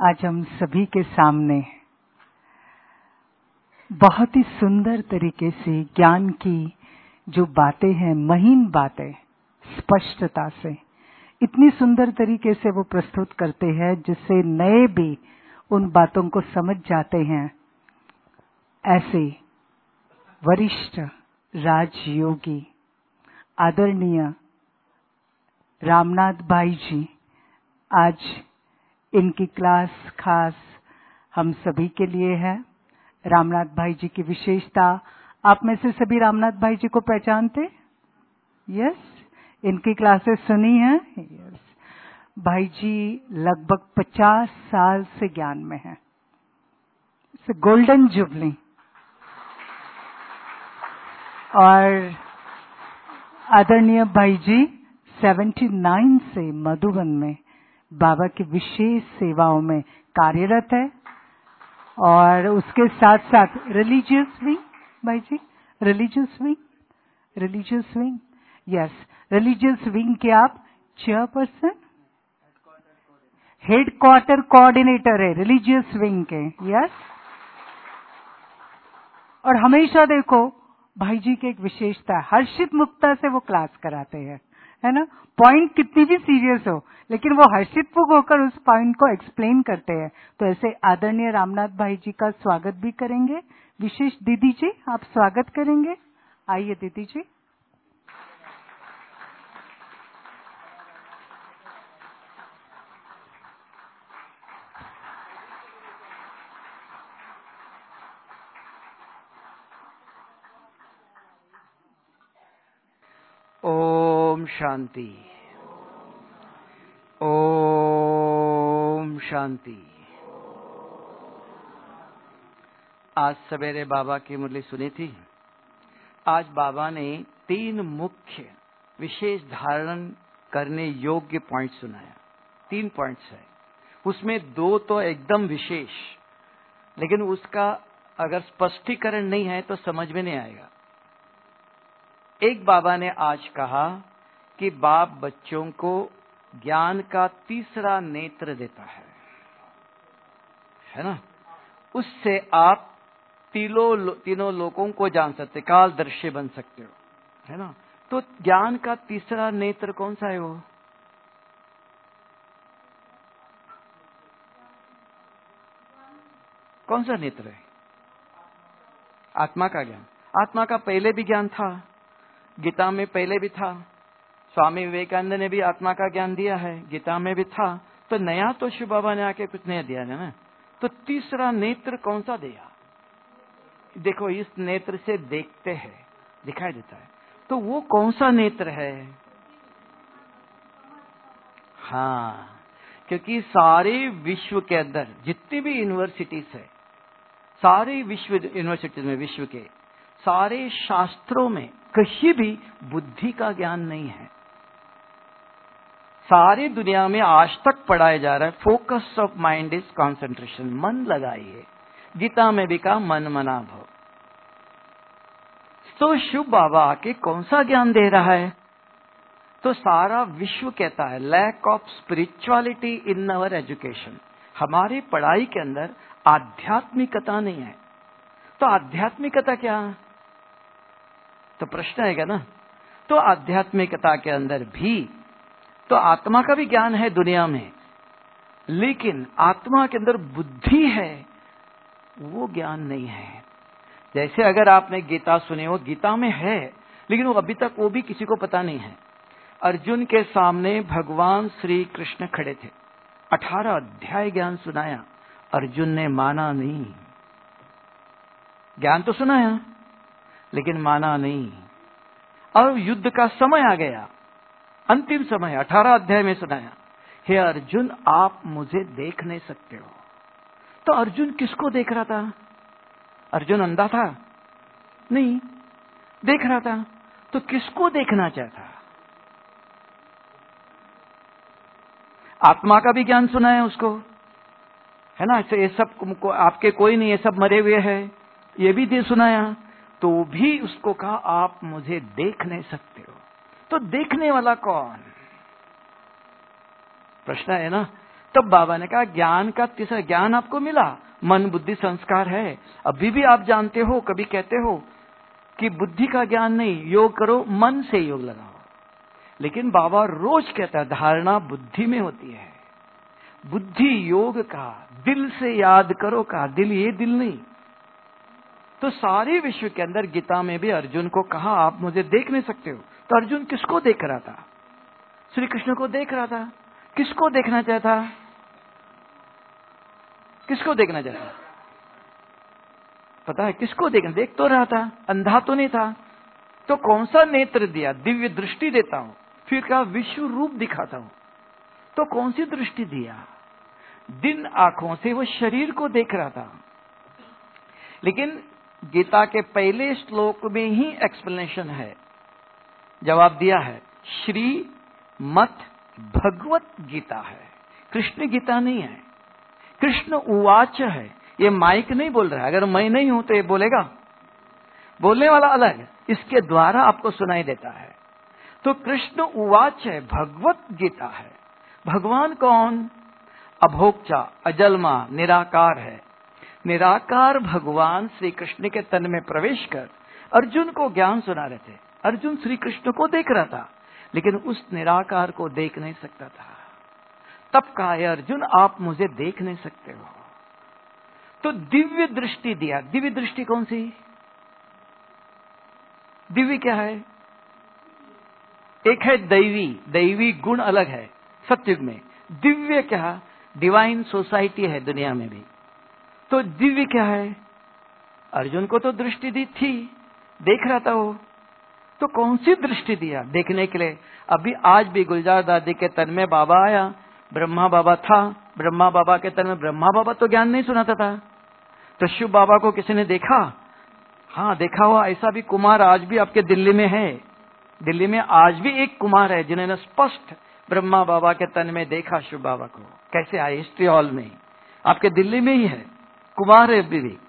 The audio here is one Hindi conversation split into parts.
आज हम सभी के सामने बहुत ही सुंदर तरीके से ज्ञान की जो बातें हैं, महीन बातें, स्पष्टता से इतनी सुंदर तरीके से वो प्रस्तुत करते हैं जिससे नए भी उन बातों को समझ जाते हैं। ऐसे वरिष्ठ राजयोगी आदरणीय रामनाथ भाई जी, आज इनकी क्लास खास हम सभी के लिए है। रामनाथ भाई जी की विशेषता, आप में से सभी रामनाथ भाई जी को पहचानते? यस, इनकी क्लासेस सुनी हैं? यस। भाई जी लगभग 50 साल से ज्ञान में हैं। Golden jubilee. और आदरणीय भाई जी 79 से मधुबन में बाबा की विशेष सेवाओं में कार्यरत है। और उसके साथ साथ रिलीजियस विंग, भाई जी religious wing, yes, religious wing के आप चेयरपर्सन, हेडक्वार्टर कोऑर्डिनेटर है रिलीजियस विंग के। यस। और हमेशा देखो भाई जी की एक विशेषता है, हर्षित मुक्ता से वो क्लास कराते हैं, है ना। पॉइंट कितनी भी सीरियस हो लेकिन वो हर्षित होकर उस पॉइंट को एक्सप्लेन करते हैं। तो ऐसे आदरणीय रामनाथ भाई जी का स्वागत भी करेंगे। विशेष दीदी जी, आप स्वागत करेंगे। आइए दीदी जी। ओम शांति, ओम शांति। आज सवेरे बाबा की मुरली सुनी थी। आज बाबा ने 3 मुख्य विशेष धारण करने योग्य पॉइंट सुनाया। 3 पॉइंट्स है, उसमें 2 तो एकदम विशेष, लेकिन उसका अगर स्पष्टीकरण नहीं है तो समझ में नहीं आएगा। एक बाबा ने आज कहा कि बाप बच्चों को ज्ञान का तीसरा नेत्र देता है ना। उससे आप तीनों लोगों को जान सकते, कालदर्शी बन सकते हो, है ना। तो ज्ञान का तीसरा नेत्र कौन सा है? वो कौन सा नेत्र है? आत्मा का ज्ञान। आत्मा का पहले भी ज्ञान था, गीता में पहले भी था। स्वामी विवेकानंद ने भी आत्मा का ज्ञान दिया है, गीता में भी था। तो नया तो शिव बाबा ने आके कुछ नहीं दिया है ना। तो तीसरा नेत्र कौन सा दिया? देखो, इस नेत्र से देखते हैं, दिखाई देता है। तो वो कौन सा नेत्र है? हाँ, क्योंकि सारे विश्व के अंदर जितनी भी यूनिवर्सिटीज है, सारे विश्व यूनिवर्सिटीज में, विश्व के सारे शास्त्रों में कहीं भी बुद्धि का ज्ञान नहीं है। सारी दुनिया में आज तक पढ़ाया जा रहा है focus of mind is concentration, मन लगाइए। गीता में भी कहा मन मना भव। तो शिव बाबा आके कौन सा ज्ञान दे रहा है? तो सारा विश्व कहता है lack of spirituality in our education. हमारी पढ़ाई के अंदर आध्यात्मिकता नहीं है। तो आध्यात्मिकता क्या? तो प्रश्न आएगा ना। तो आध्यात्मिकता के अंदर भी तो आत्मा का भी ज्ञान है दुनिया में, लेकिन आत्मा के अंदर बुद्धि है, वो ज्ञान नहीं है। जैसे अगर आपने गीता सुनी हो, गीता में है, लेकिन वो अभी तक वो भी किसी को पता नहीं है। अर्जुन के सामने भगवान श्री कृष्ण खड़े थे, 18 अध्याय ज्ञान सुनाया, अर्जुन ने माना नहीं। ज्ञान तो सुनाया लेकिन माना नहीं। और युद्ध का समय आ गया, अंतिम समय 18 अध्याय में सुनाया, हे अर्जुन आप मुझे देख नहीं सकते हो। तो अर्जुन किसको देख रहा था? अर्जुन अंधा था? नहीं, देख रहा था। तो किसको देखना चाहता? आत्मा का भी ज्ञान सुनाया उसको, है ना। ये सब आपके कोई नहीं, ये सब मरे हुए हैं, ये भी दे सुनाया। तो भी उसको कहा आप मुझे देख नहीं सकते हो। तो देखने वाला कौन? प्रश्न है ना। तब बाबा ने कहा ज्ञान का तीसरा ज्ञान आपको मिला, मन बुद्धि संस्कार है। अभी भी आप जानते हो, कभी कहते हो कि बुद्धि का ज्ञान नहीं, योग करो, मन से योग लगाओ। लेकिन बाबा रोज कहता है धारणा बुद्धि में होती है। बुद्धि योग का, दिल से याद करो का, दिल ये दिल नहीं। तो सारे विश्व के अंदर गीता में भी अर्जुन को कहा आप मुझे देख नहीं सकते हो। तो अर्जुन किसको देख रहा था? श्री कृष्ण को देख रहा था। किसको देखना चाहता? किसको देखना चाहता? पता है किसको देखना? देख तो रहा था, अंधा तो नहीं था। तो कौन सा नेत्र दिया? दिव्य दृष्टि देता हूं। फिर कहा विश्व रूप दिखाता हूं। तो कौन सी दृष्टि दिया? दिन आंखों से वो शरीर को देख रहा था। लेकिन गीता के पहले श्लोक में ही एक्सप्लेनेशन है, जवाब दिया है। श्री मत भगवत गीता है, कृष्ण गीता नहीं है। कृष्ण उवाच है, ये माइक नहीं बोल रहा है। अगर मैं नहीं हूं तो ये बोलेगा, बोलने वाला अलग, इसके द्वारा आपको सुनाई देता है। तो कृष्ण उवाच है, भगवत गीता है। भगवान कौन? अभोक्ता, अजन्मा, निराकार है। निराकार भगवान श्री कृष्ण के तन में प्रवेश कर अर्जुन को ज्ञान सुना रहे थे। अर्जुन श्री कृष्ण को देख रहा था, लेकिन उस निराकार को देख नहीं सकता था। तब कहा अर्जुन आप मुझे देख नहीं सकते हो। तो दिव्य दृष्टि दिया। दिव्य दृष्टि कौन सी? दिव्य क्या है? एक है दैवी, दैवी गुण अलग है सत्युग में। दिव्य क्या? डिवाइन सोसाइटी है दुनिया में भी। तो दिव्य क्या है? अर्जुन को तो दृष्टि दी थी, देख रहा था वो। तो कौन सी दृष्टि दिया देखने के लिए? अभी आज भी गुलजार दादी के तन में बाबा आया, ब्रह्मा बाबा था। ब्रह्मा बाबा के तन में ब्रह्मा बाबा तो ज्ञान नहीं सुनाता था। तो शिव बाबा को किसी ने देखा? हाँ देखा हुआ। ऐसा भी कुमार आज भी आपके दिल्ली में है। दिल्ली में आज भी एक कुमार है जिन्होंने स्पष्ट ब्रह्मा बाबा के तन में देखा शिव बाबा को। कैसे आए? हिस्ट्री हॉल में, आपके दिल्ली में ही है, कुमार है अभी भी।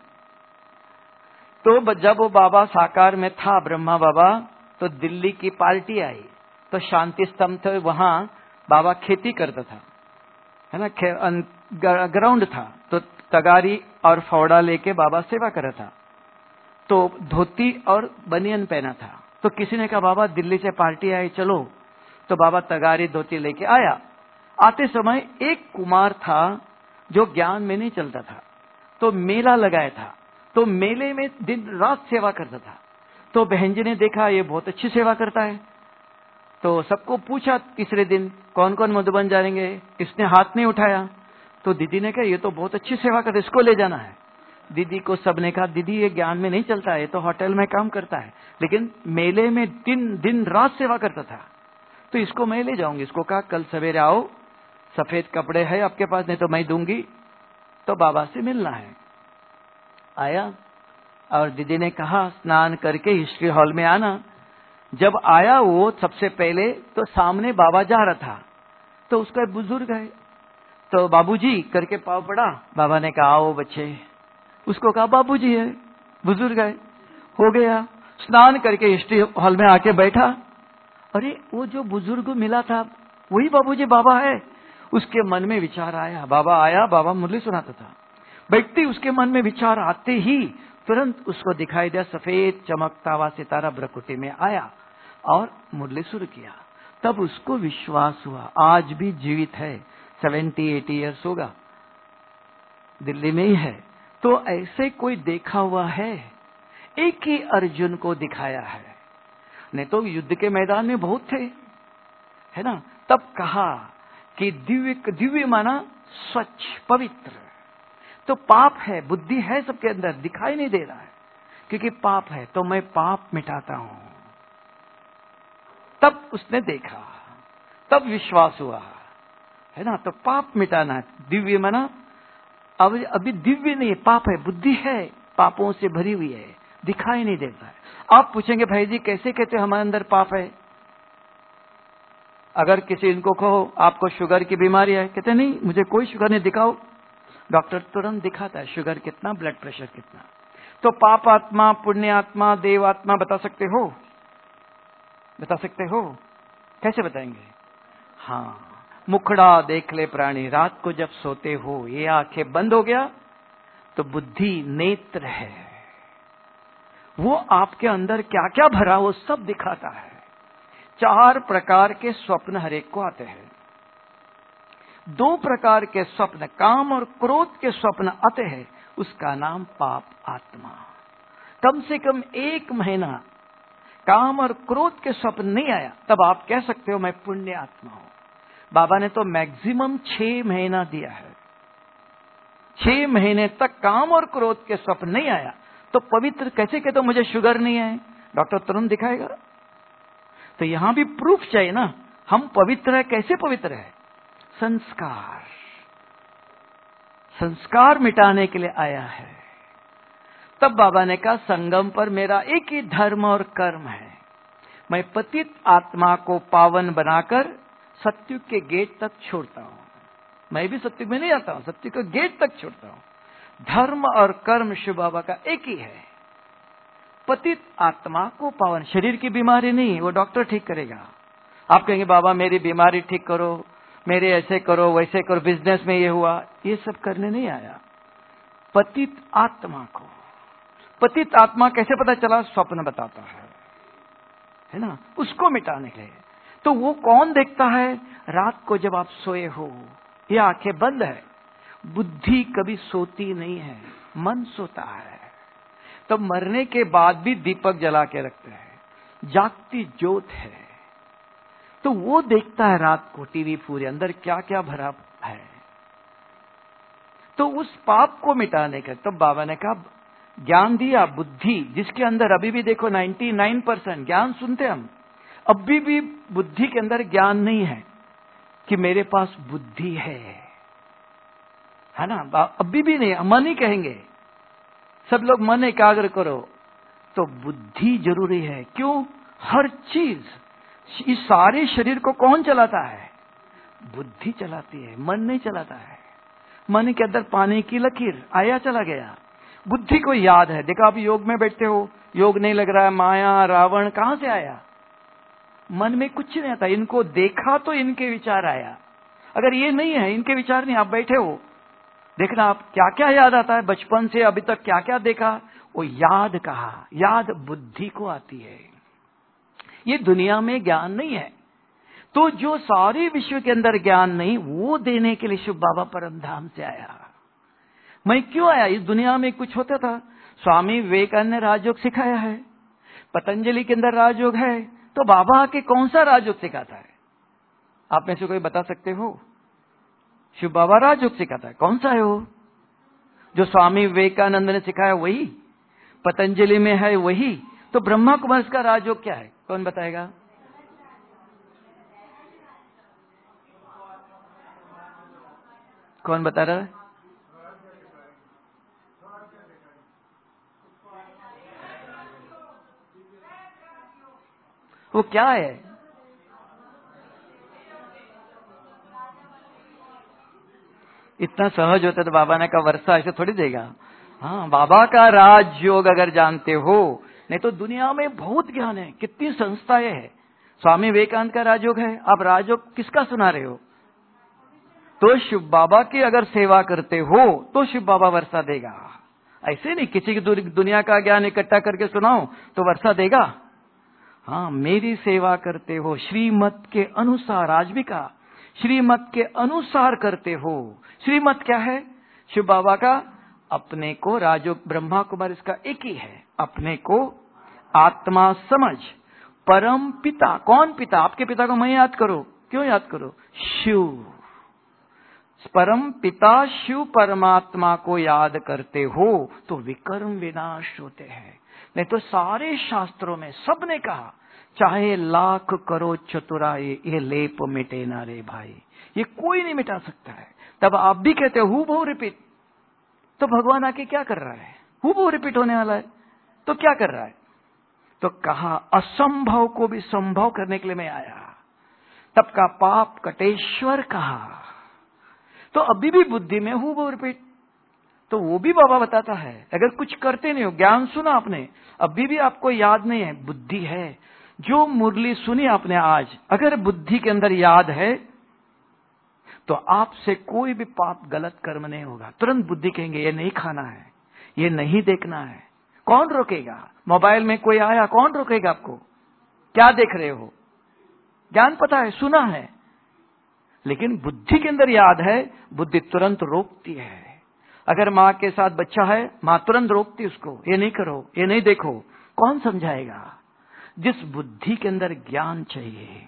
तो जब वो बाबा साकार में था ब्रह्मा बाबा, तो दिल्ली की पार्टी आई। तो शांति स्तंभ थे, वहां बाबा खेती करता था, है ना, ग्राउंड था। तो तगारी और फावड़ा लेके बाबा सेवा कर रहा था। तो धोती और बनियन पहना था। तो किसी ने कहा बाबा दिल्ली से पार्टी आई चलो। तो बाबा तगारी धोती लेके आया। आते समय एक कुमार था जो ज्ञान में नहीं चलता था। तो मेला लगाया था, तो मेले में दिन रात सेवा करता था। तो बहन जी ने देखा ये बहुत अच्छी सेवा करता है। तो सबको पूछा तीसरे दिन कौन कौन मधुबन जाएंगे? इसने हाथ नहीं उठाया। तो दीदी ने कहा ये तो बहुत अच्छी सेवा करता है, इसको ले जाना है। दीदी को सबने कहा दीदी ये ज्ञान में नहीं चलता है, ये तो होटल में काम करता है, लेकिन मेले में दिन रात सेवा करता था, तो इसको मैं ले जाऊंगी। इसको कहा कल सवेरे आओ, सफेद कपड़े है आपके पास? नहीं तो मैं दूंगी, तो बाबा से मिलना है। आया और दीदी ने कहा स्नान करके हिस्ट्री हॉल में आना। जब आया वो सबसे पहले, तो सामने बाबा जा रहा था। तो उसका एक बुजुर्ग है, तो बाबूजी करके पाँव पड़ा। बाबा ने कहा आओ बच्चे। उसको कहा बाबूजी है, बुजुर्ग है। हो गया, स्नान करके हिस्ट्री हॉल में आके बैठा। अरे वो जो बुजुर्ग मिला था वही बाबूजी बाबा है। उसके मन में विचार आया, बाबा आया, बाबा मुरली सुनाता था। बैठते उसके मन में विचार आते ही तुरंत उसको दिखाई दिया सफेद चमकता हुआ सितारा ब्रकुटी में आया और मुरली शुरू किया। तब उसको विश्वास हुआ, आज भी जीवित है, 70-80 ईयर्स होगा, दिल्ली में ही है। तो ऐसे कोई देखा हुआ है? एक ही अर्जुन को दिखाया है, नहीं तो युद्ध के मैदान में बहुत थे, है ना। तब कहा कि दिव्य माना स्वच्छ पवित्र। तो पाप है, बुद्धि है सबके अंदर, दिखाई नहीं दे रहा है क्योंकि पाप है। तो मैं पाप मिटाता हूं। तब उसने देखा, तब विश्वास हुआ, है ना। तो पाप मिटाना, दिव्य माना अभी दिव्य नहीं, पाप है, बुद्धि है पापों से भरी हुई है, दिखाई नहीं देता है। आप पूछेंगे भाई जी कैसे कहते हमारे अंदर पाप है? अगर किसी इनको कहो आपको शुगर की बीमारी है, कहते नहीं मुझे कोई शुगर नहीं, दिखाओ। डॉक्टर तुरंत दिखाता है शुगर कितना, ब्लड प्रेशर कितना। तो पाप आत्मा, पुण्य आत्मा, देव आत्मा बता सकते हो? बता सकते हो? कैसे बताएंगे? हाँ, मुखड़ा देख ले प्राणी, रात को जब सोते हो ये आंखें बंद हो गया तो बुद्धि नेत्र है, वो आपके अंदर क्या क्या भरा वो सब दिखाता है। 4 प्रकार के स्वप्न हर एक को आते हैं। 2 प्रकार के स्वप्न, काम और क्रोध के स्वप्न आते हैं, उसका नाम पाप आत्मा। कम से कम 1 महीना काम और क्रोध के स्वप्न नहीं आया, तब आप कह सकते हो मैं पुण्य आत्मा हूं। बाबा ने तो मैक्सिमम 6 महीना दिया है। 6 महीने तक काम और क्रोध के स्वप्न नहीं आया तो पवित्र कैसे कहते हो मुझे शुगर नहीं है? डॉक्टर तुरंत दिखाएगा। तो यहां भी प्रूफ चाहिए ना, हम पवित्र है। कैसे पवित्र है? संस्कार, संस्कार मिटाने के लिए आया है। तब बाबा ने कहा संगम पर मेरा एक ही धर्म और कर्म है, मैं पतित आत्मा को पावन बनाकर सत्युग के गेट तक छोड़ता हूं। मैं भी सत्युग में नहीं आता हूं, सत्युग के गेट तक छोड़ता हूं। धर्म और कर्म शिव बाबा का एक ही है। पतित आत्मा को पावन, शरीर की बीमारी नहीं, वो डॉक्टर ठीक करेगा। आप कहेंगे बाबा मेरी बीमारी ठीक करो, मेरे ऐसे करो वैसे करो, बिजनेस में ये हुआ, ये सब करने नहीं आया। पतित आत्मा को, पतित आत्मा कैसे पता चला? स्वप्न बताता है ना, उसको मिटाने के लिए। तो वो कौन देखता है? रात को जब आप सोए हो, ये आंखें बंद है, बुद्धि कभी सोती नहीं है, मन सोता है। तब मरने के बाद भी दीपक जला के रखते हैं, जागती ज्योत है। तो वो देखता है रात को टीवी पूरे अंदर क्या क्या भरा है। तो उस पाप को मिटाने का तब बाबा ने कहा ज्ञान दिया, बुद्धि जिसके अंदर अभी भी देखो 99% ज्ञान सुनते हम, अभी भी बुद्धि के अंदर ज्ञान नहीं है कि मेरे पास बुद्धि है ना, अभी भी नहीं। मन ही कहेंगे सब लोग, मन एकाग्र करो, तो बुद्धि जरूरी है। क्यों? हर चीज, इस सारे शरीर को कौन चलाता है? बुद्धि चलाती है, मन नहीं चलाता है। मन के अंदर पानी की लकीर आया चला गया, बुद्धि को याद है। देखो आप योग में बैठते हो, योग नहीं लग रहा है, माया रावण कहां से आया? मन में कुछ नहीं आता। इनको देखा तो इनके विचार आया, अगर ये नहीं है, इनके विचार नहीं, आप बैठे हो, देखना आप क्या क्या याद आता है बचपन से अभी तक, क्या क्या देखा, वो याद कहा, याद बुद्धि को आती है। ये दुनिया में ज्ञान नहीं है। तो जो सारे विश्व के अंदर ज्ञान नहीं, वो देने के लिए शिव बाबा परम धाम से आया। मैं क्यों आया? इस दुनिया में कुछ होता था, स्वामी विवेकानंद ने राजयोग सिखाया है, पतंजलि के अंदर राजयोग है, तो बाबा आके कौन सा राजयोग सिखाता है? आप में से कोई बता सकते हो? शिव बाबा राजयोग सिखाता है, कौन सा है वो? जो स्वामी विवेकानंद ने सिखाया वही, पतंजलि में है वही। तो ब्रह्मा कुमारी का राजयोग क्या है? कौन बताएगा? कौन बता रहा है? वो क्या है? इतना सहज होता तो बाबा ने कहा वर्षा ऐसे थोड़ी देगा। हाँ, बाबा का राजयोग अगर जानते हो, नहीं तो दुनिया में बहुत ज्ञान है, कितनी संस्थाएं हैं। स्वामी विवेकानंद का राजयोग है, आप राजयोग किसका सुना रहे हो? तो शिव बाबा की अगर सेवा करते हो तो शिव बाबा वर्षा देगा। ऐसे नहीं किसी की दुनिया का ज्ञान इकट्ठा करके सुनाओ तो वर्षा देगा। हाँ, मेरी सेवा करते हो, श्रीमत के अनुसार, आज भी कहा श्रीमत के अनुसार करते हो। श्रीमत क्या है? शिव बाबा का अपने को राजयोग, ब्रह्मा कुमार इसका एक ही है, अपने को आत्मा समझ। परम पिता, कौन पिता? आपके पिता को मैं याद करो। क्यों याद करो? शिव। परम पिता शिव परमात्मा को याद करते हो तो विकर्म विनाश होते हैं। नहीं तो सारे शास्त्रों में सबने कहा चाहे लाख करो चतुराई, ये लेप मिटे ना रे भाई, ये कोई नहीं मिटा सकता है। तब आप भी कहते हो हु बहु रिपीट, तो भगवान आके क्या कर रहा है? हु बहु रिपीट होने वाला है तो क्या कर रहा है? तो कहा असंभव को भी संभव करने के लिए मैं आया। तब का पाप कटेश्वर कहा। तो अभी भी बुद्धि में हु बहु रिपीट, तो वो भी बाबा बताता है। अगर कुछ करते नहीं हो, ज्ञान सुना आपने, अभी भी आपको याद नहीं है, बुद्धि है। जो मुरली सुनी आपने आज, अगर बुद्धि के अंदर याद है तो आपसे कोई भी पाप गलत कर्म नहीं होगा। तुरंत बुद्धि कहेंगे ये नहीं खाना है, ये नहीं देखना है। कौन रोकेगा? मोबाइल में कोई आया, कौन रोकेगा आपको? क्या देख रहे हो? ज्ञान पता है, सुना है, लेकिन बुद्धि के अंदर याद है, बुद्धि तुरंत रोकती है। अगर माँ के साथ बच्चा है, माँ तुरंत रोकती उसको, ये नहीं करो, ये नहीं देखो। कौन समझाएगा? जिस बुद्धि के अंदर ज्ञान चाहिए।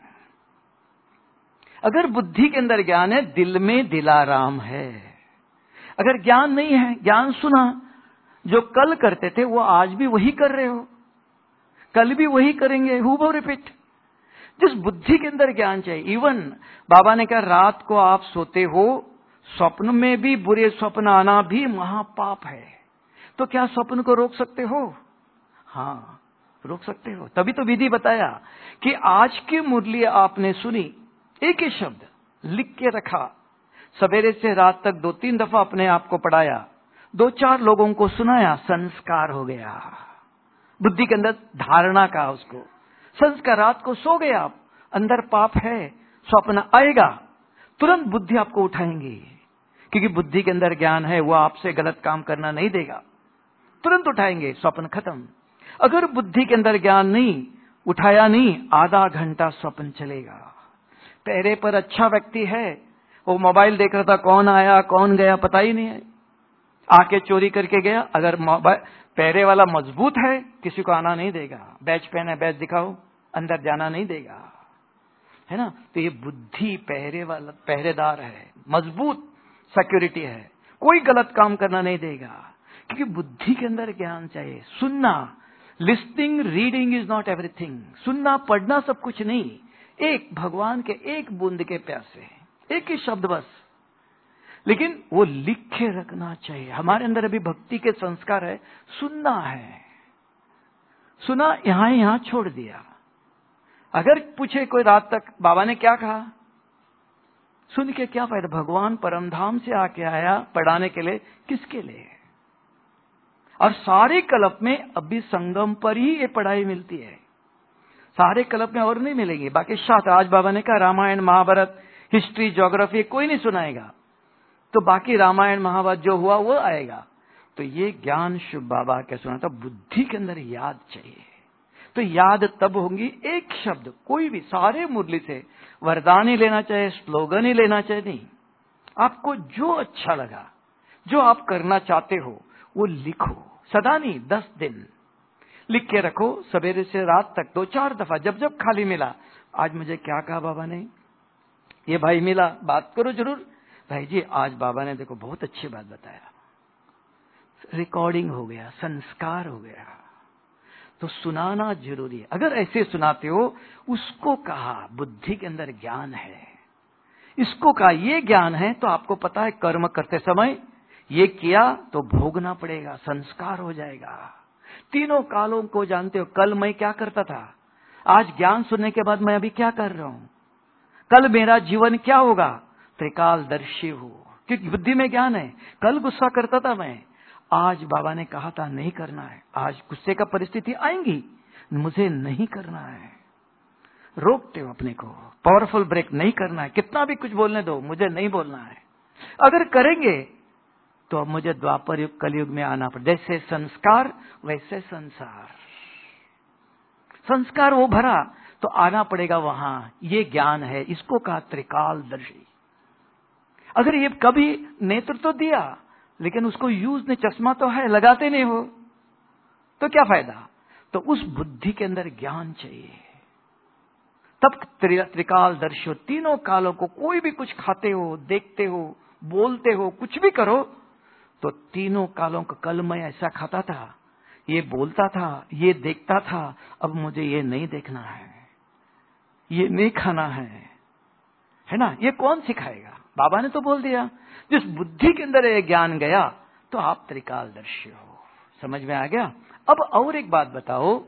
अगर बुद्धि के अंदर ज्ञान है, दिल में दिलाराम है। अगर ज्ञान नहीं है, ज्ञान सुना, जो कल करते थे वो आज भी वही कर रहे हो, कल भी वही करेंगे, हूबहू रिपीट। जिस बुद्धि के अंदर ज्ञान चाहिए। इवन बाबा ने कहा रात को आप सोते हो, स्वप्न में भी बुरे स्वप्न आना भी महापाप है। तो क्या स्वप्न को रोक सकते हो? हाँ, रोक सकते हो। तभी तो विधि बताया कि आज की मुरली आपने सुनी, एक ही शब्द लिख के रखा, सवेरे से रात तक 2-3 दफा अपने आप को पढ़ाया, 2-4 लोगों को सुनाया, संस्कार हो गया। बुद्धि के अंदर धारणा का उसको संस्कार। रात को सो गए आप, अंदर पाप है, स्वप्न आएगा, तुरंत बुद्धि आपको उठाएंगी, क्योंकि बुद्धि के अंदर ज्ञान है, वो आपसे गलत काम करना नहीं देगा। तुरंत उठाएंगे, स्वप्न खत्म। अगर बुद्धि के अंदर ज्ञान नहीं, उठाया नहीं, आधा घंटा स्वप्न चलेगा। पहरे पर अच्छा व्यक्ति है, वो मोबाइल देख रहा था, कौन आया कौन गया पता ही नहीं है, आके चोरी करके गया। अगर पहरे वाला मजबूत है, किसी को आना नहीं देगा। बैच पहने, बैच दिखाओ, अंदर जाना नहीं देगा, है ना। तो ये बुद्धि पहरे वाला पहरेदार है, मजबूत सिक्योरिटी है, कोई गलत काम करना नहीं देगा, क्योंकि बुद्धि के अंदर ज्ञान चाहिए। सुनना, listening, reading is not everything. सुनना पढ़ना सब कुछ नहीं, एक भगवान के एक बूंद के प्यासे, एक ही शब्द बस, लेकिन वो लिख के रखना चाहिए। हमारे अंदर अभी भक्ति के संस्कार है, सुनना है, सुना यहां छोड़ दिया। अगर पूछे कोई रात तक बाबा ने क्या कहा, सुन के क्या फायदा? भगवान परमधाम से आके आया पढ़ाने के लिए, किसके लिए? और सारे कल्प में अभी संगम पर ही ये पढ़ाई मिलती है, सारे कल्प में और नहीं मिलेगी। बाकी शास्त्र, आज बाबा ने कहा रामायण महाभारत, हिस्ट्री, ज्योग्राफी कोई नहीं सुनाएगा, तो बाकी रामायण महाभारत जो हुआ वो आएगा। तो ये ज्ञान शुभ बाबा क्या सुना था, बुद्धि के अंदर याद चाहिए। तो याद तब होंगी, एक शब्द कोई भी, सारे मुरली से वरदान ही लेना चाहिए, स्लोगन ही लेना चाहिए, नहीं। आपको जो अच्छा लगा, जो आप करना चाहते हो वो लिखो, सदा नहीं, 10 दिन लिख के रखो, सवेरे से रात तक 2-4 दफा, जब जब खाली मिला, आज मुझे क्या कहा बाबा ने, ये भाई मिला, बात करो जरूर, भाई जी आज बाबा ने देखो बहुत अच्छी बात बताया, रिकॉर्डिंग हो गया, संस्कार हो गया। तो सुनाना जरूरी है। अगर ऐसे सुनाते हो, उसको कहा बुद्धि के अंदर ज्ञान है, इसको कहा ये ज्ञान है, तो आपको पता है कर्म करते समय ये किया तो भोगना पड़ेगा, संस्कार हो जाएगा। तीनों कालों को जानते हो, कल मैं क्या करता था, आज ज्ञान सुनने के बाद मैं अभी क्या कर रहा हूं, कल मेरा जीवन क्या होगा, त्रिकालदर्शी हो, क्योंकि बुद्धि में ज्ञान है। कल गुस्सा करता था मैं, आज बाबा ने कहा था नहीं करना है, आज गुस्से का परिस्थिति आएंगी, मुझे नहीं करना है, रोकते हो अपने को, पावरफुल ब्रेक नहीं करना है, कितना भी कुछ बोलने दो, मुझे नहीं बोलना है। अगर करेंगे तो अब मुझे द्वापर युग कलयुग में आना पड़े, जैसे संस्कार वैसे संसार, संस्कार वो भरा तो आना पड़ेगा वहां, ये ज्ञान है, इसको कहा त्रिकालदर्शी। अगर ये कभी नेत्र तो दिया, लेकिन उसको यूज नहीं, चश्मा तो है, लगाते नहीं हो, तो क्या फायदा? तो उस बुद्धि के अंदर ज्ञान चाहिए, तब त्रिकालदर्शी हो। तीनों कालों को, कोई भी कुछ खाते हो, देखते हो, बोलते हो, कुछ भी करो, तो तीनों कालों का, कल मैं ऐसा खाता था, ये बोलता था, ये देखता था, अब मुझे ये नहीं देखना है, ये नहीं खाना है ना। ये कौन सिखाएगा? बाबा ने तो बोल दिया। जिस बुद्धि के अंदर ये ज्ञान गया तो आप त्रिकालदर्शी हो। समझ में आ गया? अब और एक बात बताओ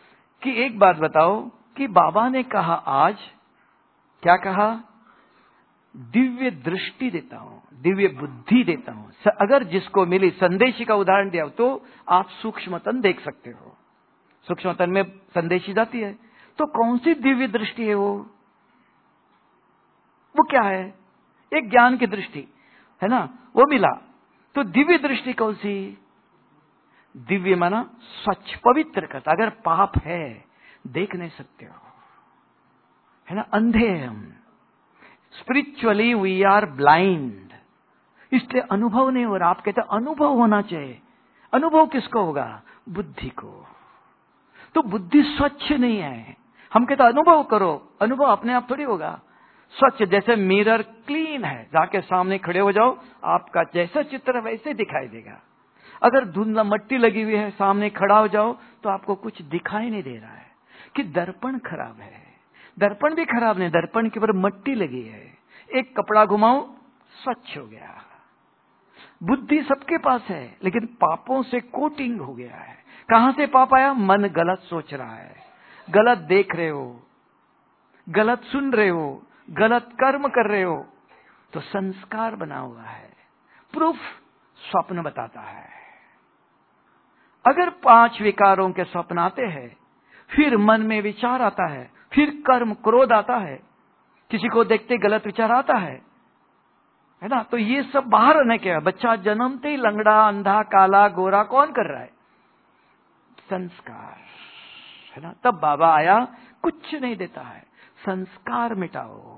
कि बाबा ने कहा, आज क्या कहा, दिव्य दृष्टि देता हूं, दिव्य बुद्धि देता हूं। अगर जिसको मिली, संदेशी का उदाहरण दिया तो आप सूक्ष्मतन देख सकते हो, सूक्ष्मतन में संदेशी जाती है, तो कौन सी दिव्य दृष्टि है वो क्या है? एक ज्ञान की दृष्टि, है ना, वो मिला। तो दिव्य दृष्टि कौन सी? दिव्य माना स्वच्छ, पवित्र करता। अगर पाप है देख नहीं सकते हो, है ना, अंधे हैं हम। स्पिरिचुअली वी आर ब्लाइंड, इसलिए अनुभव नहीं हो रहा। आप कहते अनुभव होना चाहिए। अनुभव किसको होगा? बुद्धि को। तो बुद्धि स्वच्छ नहीं है। हम कहते अनुभव करो, अनुभव अपने आप थोड़ी होगा। स्वच्छ जैसे मिरर क्लीन है, जाके सामने खड़े हो जाओ, आपका जैसा चित्र वैसे दिखाई देगा। अगर धुंधला मट्टी लगी हुई है, सामने खड़ा हो जाओ तो आपको कुछ दिखाई नहीं दे रहा है कि दर्पण खराब है। दर्पण भी खराब नहीं, दर्पण के ऊपर मट्टी लगी है। एक कपड़ा घुमाओ, स्वच्छ हो गया। बुद्धि सबके पास है, लेकिन पापों से कोटिंग हो गया है। कहां से पाप आया? मन गलत सोच रहा है, गलत देख रहे हो, गलत सुन रहे हो, गलत कर्म कर रहे हो, तो संस्कार बना हुआ है। प्रूफ स्वप्न बताता है। अगर 5 विकारों के स्वप्न आते हैं, फिर मन में विचार आता है, फिर कर्म क्रोध आता है, किसी को देखते गलत विचार आता है ना, तो ये सब बाहर रहने के। बच्चा जन्मते ही लंगड़ा, अंधा, काला, गोरा कौन कर रहा है? संस्कार, है ना। तब बाबा आया, कुछ नहीं देता है, संस्कार मिटाओ।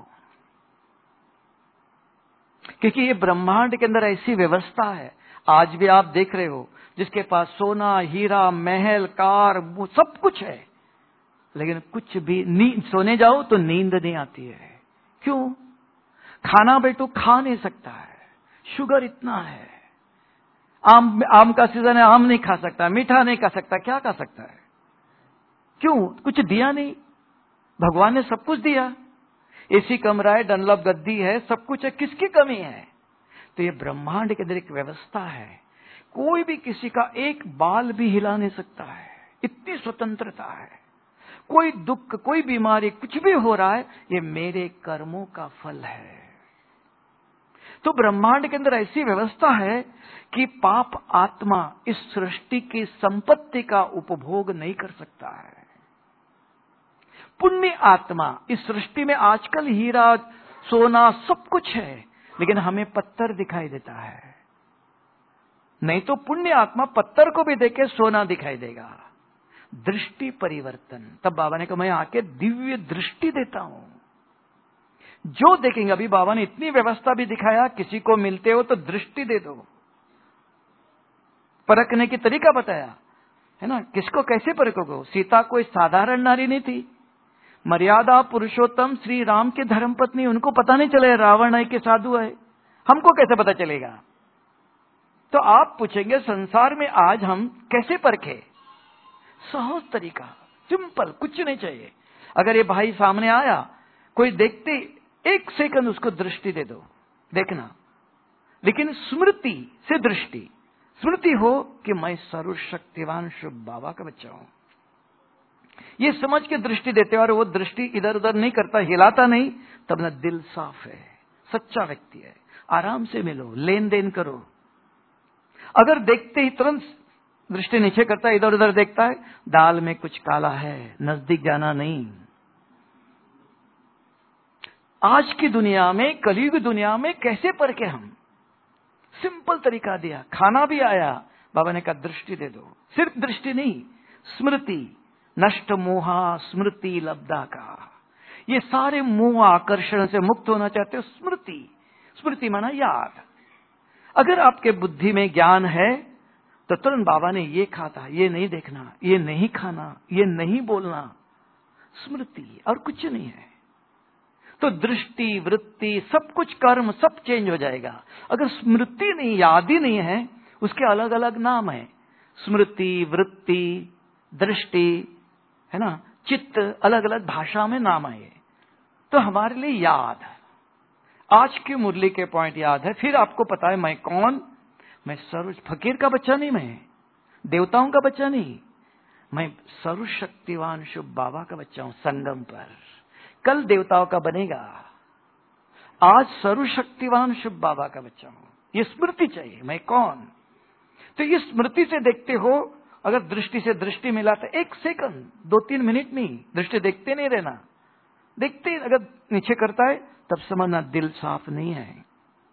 क्योंकि ये ब्रह्मांड के अंदर ऐसी व्यवस्था है, आज भी आप देख रहे हो, जिसके पास सोना, हीरा, महल, कार, सब कुछ है, लेकिन कुछ भी नींद, सोने जाओ तो नींद नहीं आती है। क्यों? खाना बैठो खा नहीं सकता है, शुगर इतना है। आम का सीजन है, आम नहीं खा सकता, मीठा नहीं खा सकता, क्या खा सकता है? क्यों? कुछ दिया नहीं। भगवान ने सब कुछ दिया। एसी कमरा है, डनलप गद्दी है, सब कुछ है, किसकी कमी है? तो ये ब्रह्मांड के अंदर एक व्यवस्था है, कोई भी किसी का एक बाल भी हिला नहीं सकता है, इतनी स्वतंत्रता है। कोई दुख, कोई बीमारी, कुछ भी हो रहा है, ये मेरे कर्मों का फल है। तो ब्रह्मांड के अंदर ऐसी व्यवस्था है कि पाप आत्मा इस सृष्टि की संपत्ति का उपभोग नहीं कर सकता है। पुण्य आत्मा इस सृष्टि में आजकल हीरा, सोना सब कुछ है, लेकिन हमें पत्थर दिखाई देता है। नहीं तो पुण्य आत्मा पत्थर को भी देखे सोना दिखाई देगा। दृष्टि परिवर्तन। तब बाबा ने कहा मैं आके दिव्य दृष्टि देता हूं, जो देखेंगे। अभी बाबा ने इतनी व्यवस्था भी दिखाया, किसी को मिलते हो तो दृष्टि दे दो, परखने की तरीका बताया, है ना। किसको कैसे परखोगे? सीता कोई साधारण नारी नहीं थी, मर्यादा पुरुषोत्तम श्री राम की धर्मपत्नी। उनको पता नहीं चले रावण है कि साधु है, हमको कैसे पता चलेगा? तो आप पूछेंगे संसार में आज हम कैसे परखे? सहज तरीका, सिंपल, कुछ नहीं चाहिए। अगर ये भाई सामने आया, कोई देखते 1 सेकंड उसको दृष्टि दे दो, देखना। लेकिन स्मृति से दृष्टि, स्मृति हो कि मैं सर्वशक्तिवान शुभ बाबा का बच्चा हूं, ये समझ के दृष्टि देते हो, और वो दृष्टि इधर उधर नहीं करता, हिलाता नहीं, तब ना दिल साफ है, सच्चा व्यक्ति है। आराम से मिलो, लेन देन करो। अगर देखते ही तुरंत दृष्टि नीचे करता है, इधर उधर देखता है, दाल में कुछ काला है, नजदीक जाना नहीं। आज की दुनिया में, कलयुग दुनिया में कैसे परखे हम? सिंपल तरीका दिया, खाना भी आया, बाबा ने कहा दृष्टि दे दो। सिर्फ दृष्टि नहीं, स्मृति, नष्ट मोहा स्मृति लब्धा का। ये सारे मोह आकर्षण से मुक्त होना चाहते हो, स्मृति। स्मृति माना याद। अगर आपके बुद्धि में ज्ञान है तो तुरंत बाबा ने ये कहा था, ये नहीं देखना, ये नहीं खाना, ये नहीं बोलना, स्मृति और कुछ नहीं है। तो दृष्टि, वृत्ति, सब कुछ, कर्म सब चेंज हो जाएगा। अगर स्मृति नहीं, याद ही नहीं है, उसके अलग अलग नाम है, स्मृति, वृत्ति, दृष्टि, है ना, चित्त, अलग अलग भाषा में नाम है। तो हमारे लिए याद, आज की मुरली के पॉइंट याद है। फिर आपको पता है मैं कौन? मैं सर्व फकीर का बच्चा नहीं, मैं देवताओं का बच्चा नहीं, मैं सर्वशक्तिवान शुभ बाबा का बच्चा हूं। संगम पर कल देवताओं का बनेगा, आज सर्वशक्तिवान शुभ बाबा का बच्चा हूं। ये स्मृति चाहिए, मैं कौन? तो इस स्मृति से देखते हो। अगर दृष्टि से दृष्टि मिला तो 1 सेकंड, 2-3 मिनट नहीं, दृष्टि देखते नहीं रहना, देखते ही अगर नीचे करता है तब समझना दिल साफ नहीं है,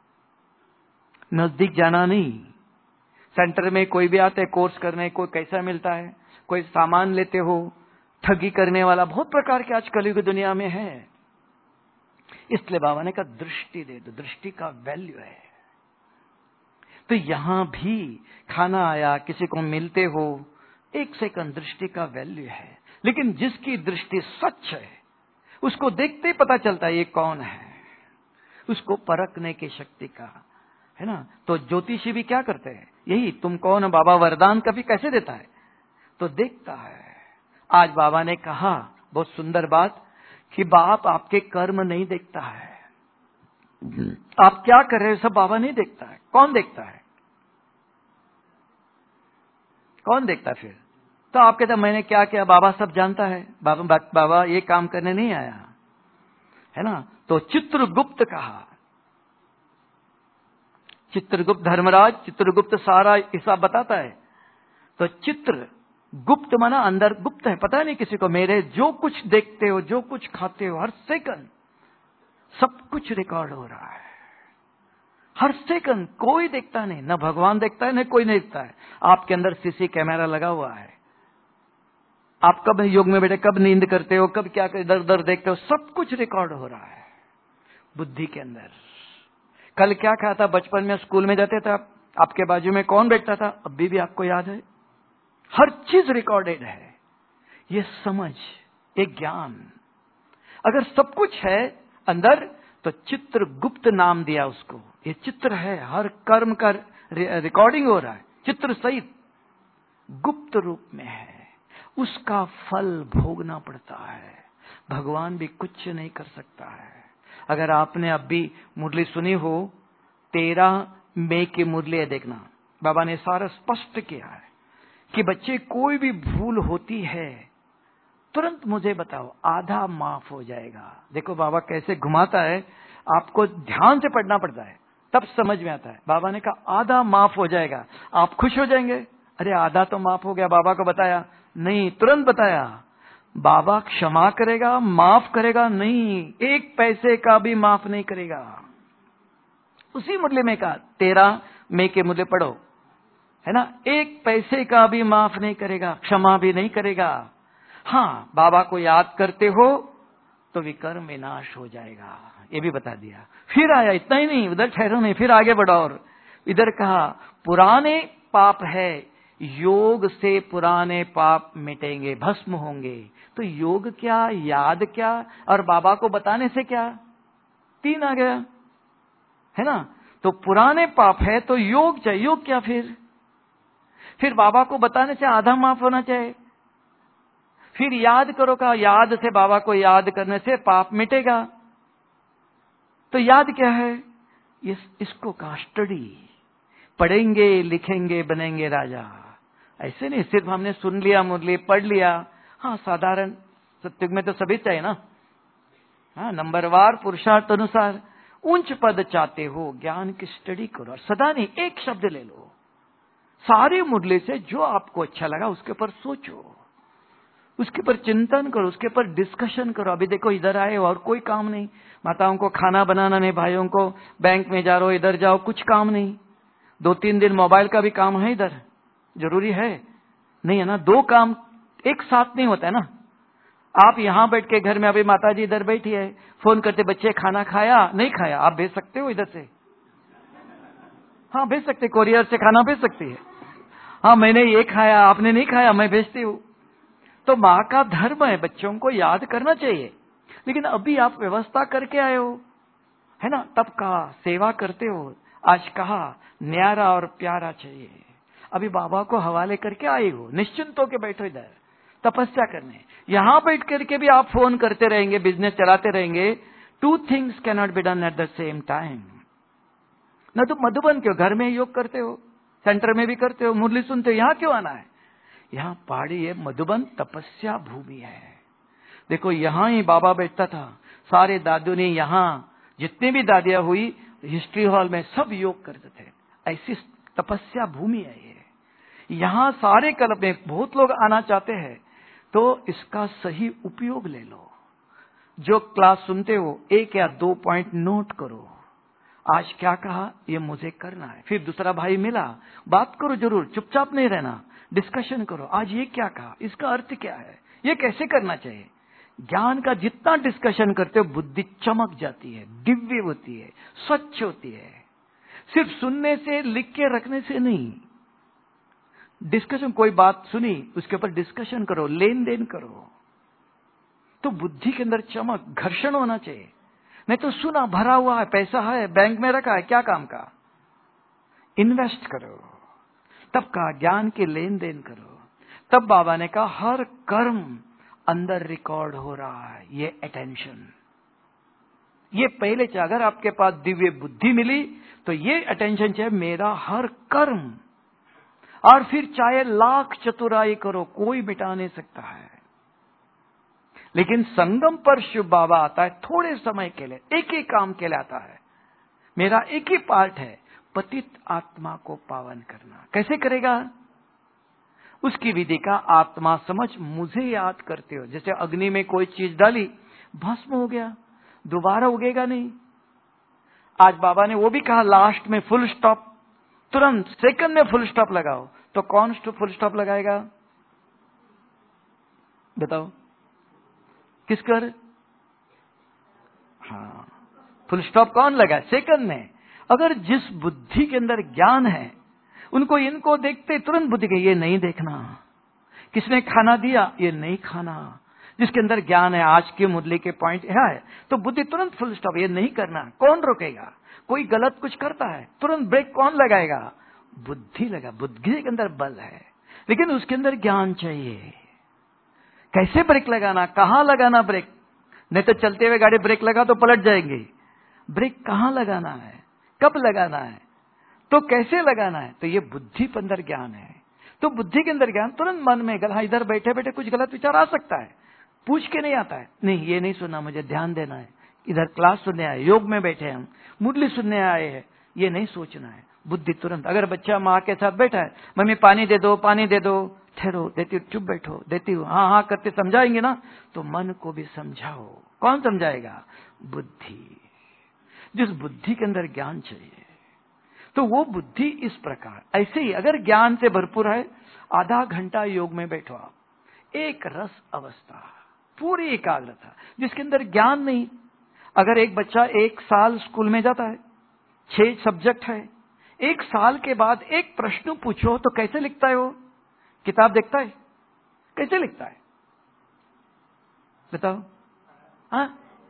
नजदीक जाना नहीं। सेंटर में कोई भी आता है कोर्स करने, कोई कैसा मिलता है, कोई सामान लेते हो, ठगी करने वाला बहुत प्रकार के आज कलयुग की दुनिया में है। इसलिए बाबा ने कहा दृष्टि दे दो, दृष्टि का वैल्यू है। तो यहां भी खाना आया, किसी को मिलते हो, 1 सेकंड दृष्टि का वैल्यू है। लेकिन जिसकी दृष्टि सच है उसको देखते ही पता चलता है ये कौन है, उसको परखने की शक्ति का है ना। तो ज्योतिषी भी क्या करते हैं, यही तुम कौन हो बाबा, वरदान कभी कैसे देता है तो देखता है। आज बाबा ने कहा बहुत सुंदर बात कि बाप आपके कर्म नहीं देखता है, आप क्या कर रहे हो सब बाबा नहीं देखता है। कौन देखता है, कौन देखता है फिर? तो आप कहते मैंने क्या किया, बाबा सब जानता है, बाबा ये काम करने नहीं आया है ना। तो चित्रगुप्त कहा, चित्रगुप्त धर्मराज, चित्रगुप्त सारा हिसाब बताता है। तो चित्र गुप्त माना अंदर गुप्त है, पता नहीं किसी को। मेरे जो कुछ देखते हो, जो कुछ खाते हो, हर सेकंड सब कुछ रिकॉर्ड हो रहा है, हर सेकंड। कोई देखता नहीं, न भगवान देखता है न कोई नहीं देखता है। आपके अंदर सीसी कैमरा लगा हुआ है। आप कब योग में बैठे, कब नींद करते हो, कब क्या इधर उधर देखते हो, सब कुछ रिकॉर्ड हो रहा है बुद्धि के अंदर। कल क्या खाया था, बचपन में स्कूल में जाते थे आपके बाजू में कौन बैठता था, अभी भी आपको याद है। हर चीज रिकॉर्डेड है। ये समझ, ये ज्ञान, अगर सब कुछ है अंदर तो चित्रगुप्त नाम दिया उसको। ये चित्र है, हर कर्म का रिकॉर्डिंग हो रहा है, चित्र सहित गुप्त रूप में है। उसका फल भोगना पड़ता है, भगवान भी कुछ नहीं कर सकता है। अगर आपने अभी मुरली सुनी हो, 13 मई की मुरली है, देखना बाबा ने सारा स्पष्ट किया है कि बच्चे कोई भी भूल होती है तुरंत मुझे बताओ, आधा माफ हो जाएगा। देखो बाबा कैसे घुमाता है, आपको ध्यान से पढ़ना पड़ता है तब समझ में आता है। बाबा ने कहा आधा माफ हो जाएगा, आप खुश हो जाएंगे। अरे आधा तो माफ हो गया, बाबा को बताया नहीं, तुरंत बताया। बाबा क्षमा करेगा, माफ करेगा नहीं, 1 पैसे का भी माफ नहीं करेगा। उसी मुरली में कहा 13 मई के मुरली पढ़ो, है ना, 1 पैसे का भी माफ नहीं करेगा, क्षमा भी नहीं करेगा। हाँ, बाबा को याद करते हो तो विकर्म विनाश हो जाएगा, ये भी बता दिया। फिर आया, इतना ही नहीं, उधर ठहरो नहीं, फिर आगे बढ़ो। और इधर कहा पुराने पाप है, योग से पुराने पाप मिटेंगे, भस्म होंगे। तो योग क्या, याद क्या, और बाबा को बताने से क्या, 3 आ गया, है ना। तो पुराने पाप है तो योग चाहिए, योग क्या फिर बाबा को बताने से आधा माफ होना चाहिए। फिर याद करो का, याद से, बाबा को याद करने से पाप मिटेगा। तो याद क्या है, इसको कहा स्टडी, पढ़ेंगे लिखेंगे बनेंगे राजा। ऐसे नहीं सिर्फ हमने सुन लिया मुरली, पढ़ लिया। हाँ, साधारण सत्युग में तो सभी चाहिए ना। हाँ, नंबरवार पुरुषार्थ अनुसार उच्च पद चाहते हो, ज्ञान की स्टडी करो। सदा नहीं, एक शब्द ले लो, सारी मुरली से जो आपको अच्छा लगा उसके ऊपर सोचो, उसके ऊपर चिंतन करो, उसके ऊपर डिस्कशन करो। अभी देखो इधर आए हो और कोई काम नहीं, माताओं को खाना बनाना नहीं, भाइयों को बैंक में जा रहे हो, इधर जाओ, कुछ काम नहीं। 2-3 दिन मोबाइल का भी काम है, इधर जरूरी है नहीं, है ना। 2 काम एक साथ नहीं होता है ना। आप यहां बैठ के घर में, अभी माता जी इधर बैठी है, फोन करते बच्चे खाना खाया नहीं खाया, आप भेज सकते हो इधर से। हाँ भेज सकते, कोरियर से खाना भेज सकती है। हाँ मैंने ये खाया, आपने नहीं खाया, मैं भेजती हूँ। तो माँ का धर्म है, बच्चों को याद करना चाहिए। लेकिन अभी आप व्यवस्था करके आए हो, है ना, तब कहा सेवा करते हो। आज कहा न्यारा और प्यारा चाहिए। अभी बाबा को हवाले करके आए हो, निश्चिंत होके बैठो इधर तपस्या करने। यहां बैठ करके भी आप फोन करते रहेंगे, बिजनेस चलाते रहेंगे। 2 things can not be done at the same time. न तो मधुबन क्यों, घर में योग करते हो, सेंटर में भी करते हो, मुरली सुनते हो, यहां क्यों आना है। यहाँ पहाड़ी है, मधुबन तपस्या भूमि है। देखो यहां ही बाबा बैठता था, सारे दादू ने, यहाँ जितने भी दादियां हुई हिस्ट्री हॉल में सब योग करते थे। ऐसी तपस्या भूमि है ये। यहाँ सारे कल्प में बहुत लोग आना चाहते हैं, तो इसका सही उपयोग ले लो। जो क्लास सुनते हो 1 या 2 पॉइंट नोट करो। आज क्या कहा, ये मुझे करना है। फिर दूसरा भाई मिला, बात करो जरूर, चुपचाप नहीं रहना, डिस्कशन करो। आज ये क्या कहा, इसका अर्थ क्या है, ये कैसे करना चाहिए। ज्ञान का जितना डिस्कशन करते हो बुद्धि चमक जाती है, दिव्य होती है, स्वच्छ होती है। सिर्फ सुनने से, लिख के रखने से नहीं। डिस्कशन, कोई बात सुनी उसके ऊपर डिस्कशन करो, लेन देन करो, तो बुद्धि के अंदर चमक, घर्षण होना चाहिए। नहीं तो सुना, भरा हुआ है, पैसा है, बैंक में रखा है, क्या काम का। इन्वेस्ट करो। तब कहा ज्ञान के लेन देन करो। तब बाबा ने कहा हर कर्म अंदर रिकॉर्ड हो रहा है, ये अटेंशन। ये पहले चाहिए। अगर आपके पास दिव्य बुद्धि मिली तो ये अटेंशन चाहिए, मेरा हर कर्म। और फिर चाहे लाख चतुराई करो, कोई मिटा नहीं सकता है। लेकिन संगम पर शिव बाबा आता है थोड़े समय के लिए, एक ही काम के लिए आता है। मेरा एक ही पार्ट है, पतित आत्मा को पावन करना। कैसे करेगा, उसकी विधि का आत्मा समझ मुझे याद करते हो। जैसे अग्नि में कोई चीज डाली, भस्म हो गया, दोबारा उगेगा नहीं। आज बाबा ने वो भी कहा लास्ट में फुल स्टॉप, तुरंत सेकंड में फुल स्टॉप लगाओ। तो कौन फुल स्टॉप लगाएगा, बताओ, किस कर। हाँ, फुल स्टॉप कौन लगा, सेकंड में। अगर जिस बुद्धि के अंदर ज्ञान है, उनको इनको देखते तुरंत बुद्धि के ये नहीं देखना, किसने खाना दिया ये नहीं खाना। जिसके अंदर ज्ञान है, आज की मुरली के पॉइंट है, तो बुद्धि तुरंत फुल स्टॉप, ये नहीं करना। कौन रोकेगा, कोई गलत कुछ करता है तुरंत ब्रेक कौन लगाएगा, बुद्धि लगा। बुद्धि के अंदर बल है, लेकिन उसके अंदर ज्ञान चाहिए। कैसे ब्रेक लगाना, कहां लगाना ब्रेक। नहीं तो चलते हुए गाड़ी ब्रेक लगा तो पलट जाएंगे। ब्रेक कहां लगाना है, कब लगाना है, तो कैसे लगाना है, तो ये बुद्धि के अंदर ज्ञान है। तो बुद्धि के अंदर ज्ञान, तुरंत मन में हाँ इधर बैठे बैठे कुछ गलत विचार आ सकता है, पूछ के नहीं आता है, नहीं ये नहीं सुनना, मुझे ध्यान देना है, इधर क्लास सुनने आए, योग में बैठे हम, मुरली सुनने आए हैं, ये नहीं सोचना है। बुद्धि तुरंत, अगर बच्चा माँ के साथ बैठा है, मम्मी पानी दे दो, पानी दे दो, ठहरो, देती हूँ, चुप बैठो, देती हूँ, हाँ हाँ करते समझाएंगे ना, तो मन को भी समझाओ। कौन समझाएगा, बुद्धि। जिस बुद्धि के अंदर ज्ञान चाहिए, तो वो बुद्धि इस प्रकार। ऐसे ही अगर ज्ञान से भरपूर है, आधा घंटा योग में बैठो आप, एक रस अवस्था, पूरी एकाग्रता। जिसके अंदर ज्ञान नहीं, अगर एक बच्चा 1 साल स्कूल में जाता है, 6 सब्जेक्ट है, 1 साल के बाद एक प्रश्न पूछो तो कैसे लिखता है वो, किताब देखता है, कैसे लिखता है, बताओ। हाँ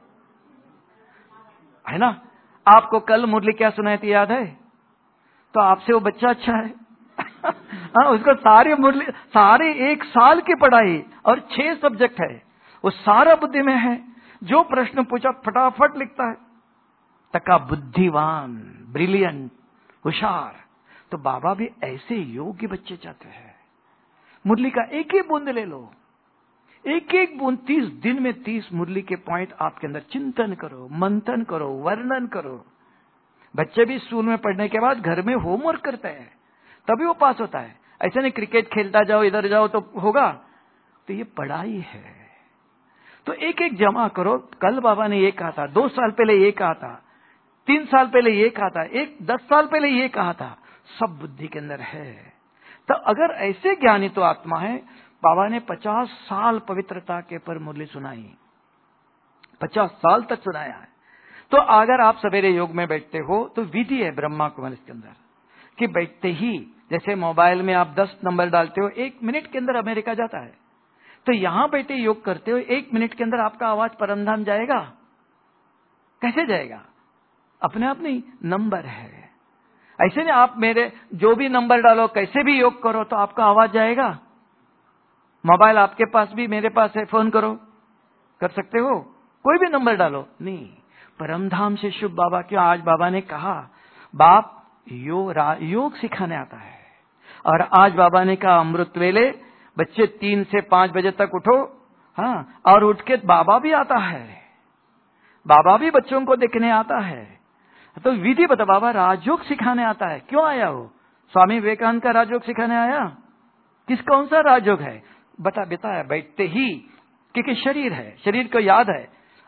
है ना। आपको कल मुरली क्या सुनाई थी याद है, तो आपसे वो बच्चा अच्छा है। हाँ, उसको सारी मुरली, सारे 1 साल की पढ़ाई और 6 सब्जेक्ट है, वो सारा बुद्धि में है। जो प्रश्न पूछा फटाफट लिखता है, तका बुद्धिवान, ब्रिलियंट, होशियार। तो बाबा भी ऐसे योग्य बच्चे चाहते हैं। मुरली का एक ही बूंद ले लो, एक एक बूंद, 30 दिन में 30 मुरली के पॉइंट आपके अंदर चिंतन करो, मंथन करो, वर्णन करो। बच्चे भी स्कूल में पढ़ने के बाद घर में होमवर्क करते हैं, तभी वो पास होता है। ऐसे नहीं क्रिकेट खेलता जाओ, इधर जाओ तो होगा, तो ये पढ़ाई है। तो एक एक जमा करो। कल बाबा ने ये कहा था, 2 साल पहले ये कहा था, 3 साल पहले ये कहा था, 10 साल पहले ये कहा था, सब बुद्धि के अंदर है। तो अगर ऐसे ज्ञानी तो आत्मा है, बाबा ने 50 साल पवित्रता के पर मुरली सुनाई, 50 साल तक सुनाया है। तो अगर आप सवेरे योग में बैठते हो, तो विधि है ब्रह्मा कुमार इसके अंदर कि बैठते ही, जैसे मोबाइल में आप 10 नंबर डालते हो, 1 मिनट के अंदर अमेरिका जाता है। तो यहां बैठे योग करते हो, 1 मिनट के अंदर आपका आवाज परमधाम जाएगा। कैसे जाएगा, अपने आप नहीं, नंबर है। ऐसे नहीं आप मेरे जो भी नंबर डालो, कैसे भी योग करो, तो आपका आवाज जाएगा। मोबाइल आपके पास भी, मेरे पास है, फोन करो, कर सकते हो, कोई भी नंबर डालो, नहीं। परमधाम से शुभ बाबा, क्यों आज बाबा ने कहा बाप योग सिखाने आता है। और आज बाबा ने कहा अमृत वेले, बच्चे 3 से 5 बजे तक उठो। हाँ, और उठ के बाबा भी आता है, बाबा भी बच्चों को देखने आता है। तो विधि बता, बाबा राजयोग सिखाने आता है। क्यों आया हो, स्वामी विवेकानंद का राजयोग सिखाने आया, किस कौन सा राजयोग है, बताया बैठते ही, क्योंकि शरीर है, शरीर को याद है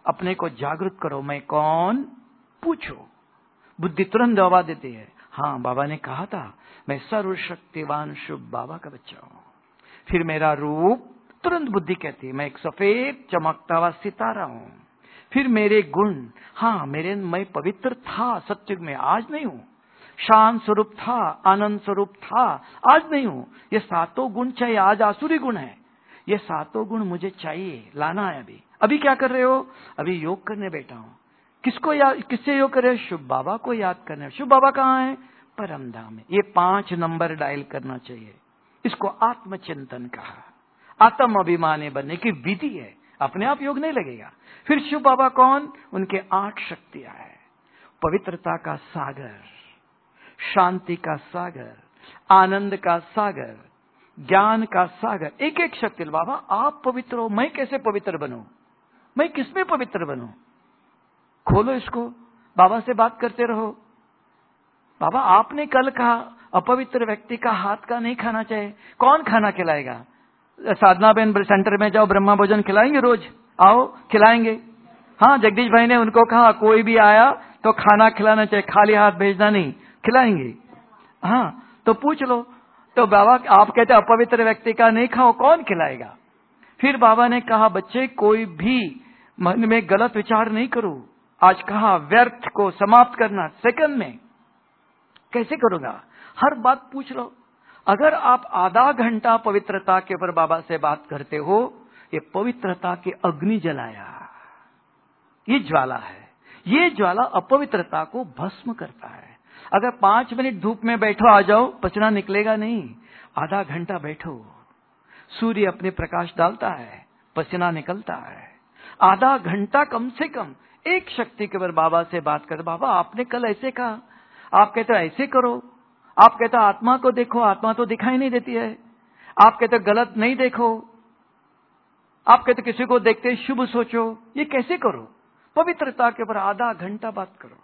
अपने को जागृत करो, मैं कौन, पूछो। बुद्धि तुरंत जवाब देती है, हाँ बाबा ने कहा था मैं सर्वशक्तिवान शुभ बाबा का बच्चा हूं। फिर मेरा रूप, तुरंत बुद्धि कहती है मैं एक सफेद चमकता हुआ सितारा हूं। फिर मेरे गुण, हाँ मैं पवित्र था सत्युग में, आज नहीं हूं। शांत स्वरूप था, आनंद स्वरूप था, आज नहीं हूं। ये सातों गुण चाहिए, आज आसुरी गुण है, ये सातों गुण मुझे चाहिए, लाना है। अभी क्या कर रहे हो? अभी योग करने बैठा हूं। किससे योग कर रहे हो? शुभ बाबा को याद करने। शुभ बाबा कहाँ है? परम धाम में। ये 5 नंबर डायल करना चाहिए। इसको आत्मचिंतन कहा। आत्म अभिमानी बनने की विधि है, अपने आप योग नहीं लगेगा। फिर शिव बाबा कौन? उनके 8 शक्तियां है। पवित्रता का सागर, शांति का सागर, आनंद का सागर, ज्ञान का सागर। एक एक शक्ति। बाबा आप पवित्र हो, मैं कैसे पवित्र बनूं? मैं किसमें पवित्र बनूं? खोलो इसको, बाबा से बात करते रहो। बाबा आपने कल कहा अपवित्र व्यक्ति का हाथ का नहीं खाना चाहिए, कौन खाना खिलाएगा? साधना बेन सेंटर में जाओ, ब्रह्मा भोजन खिलाएंगे, रोज आओ खिलाएंगे। हाँ, जगदीश भाई ने उनको कहा कोई भी आया तो खाना खिलाना चाहिए, खाली हाथ भेजना नहीं, खिलाएंगे। हाँ, तो पूछ लो। तो बाबा आप कहते अपवित्र व्यक्ति का नहीं खाओ, कौन खिलाएगा? फिर बाबा ने कहा बच्चे कोई भी मन में गलत विचार नहीं करो। आज कहा व्यर्थ को समाप्त करना सेकंड में। कैसे करूंगा? हर बात पूछ लो। अगर आप आधा घंटा पवित्रता के ऊपर बाबा से बात करते हो, ये पवित्रता की अग्नि जलाया, ये ज्वाला है। ये ज्वाला अपवित्रता को भस्म करता है। अगर 5 मिनट धूप में बैठो, आ जाओ, पसीना निकलेगा नहीं। आधा घंटा बैठो, सूर्य अपने प्रकाश डालता है, पसीना निकलता है। आधा घंटा कम से कम एक शक्ति के ऊपर बाबा से बात कर। बाबा आपने कल ऐसे कहा, आप कहते हो ऐसे करो। आप कहते हो आत्मा को देखो, आत्मा तो दिखाई नहीं देती है। आप कहते हो गलत नहीं देखो। आप कहते हो किसी को देखते ही शुभ सोचो। ये कैसे करो? पवित्रता के ऊपर आधा घंटा बात करो।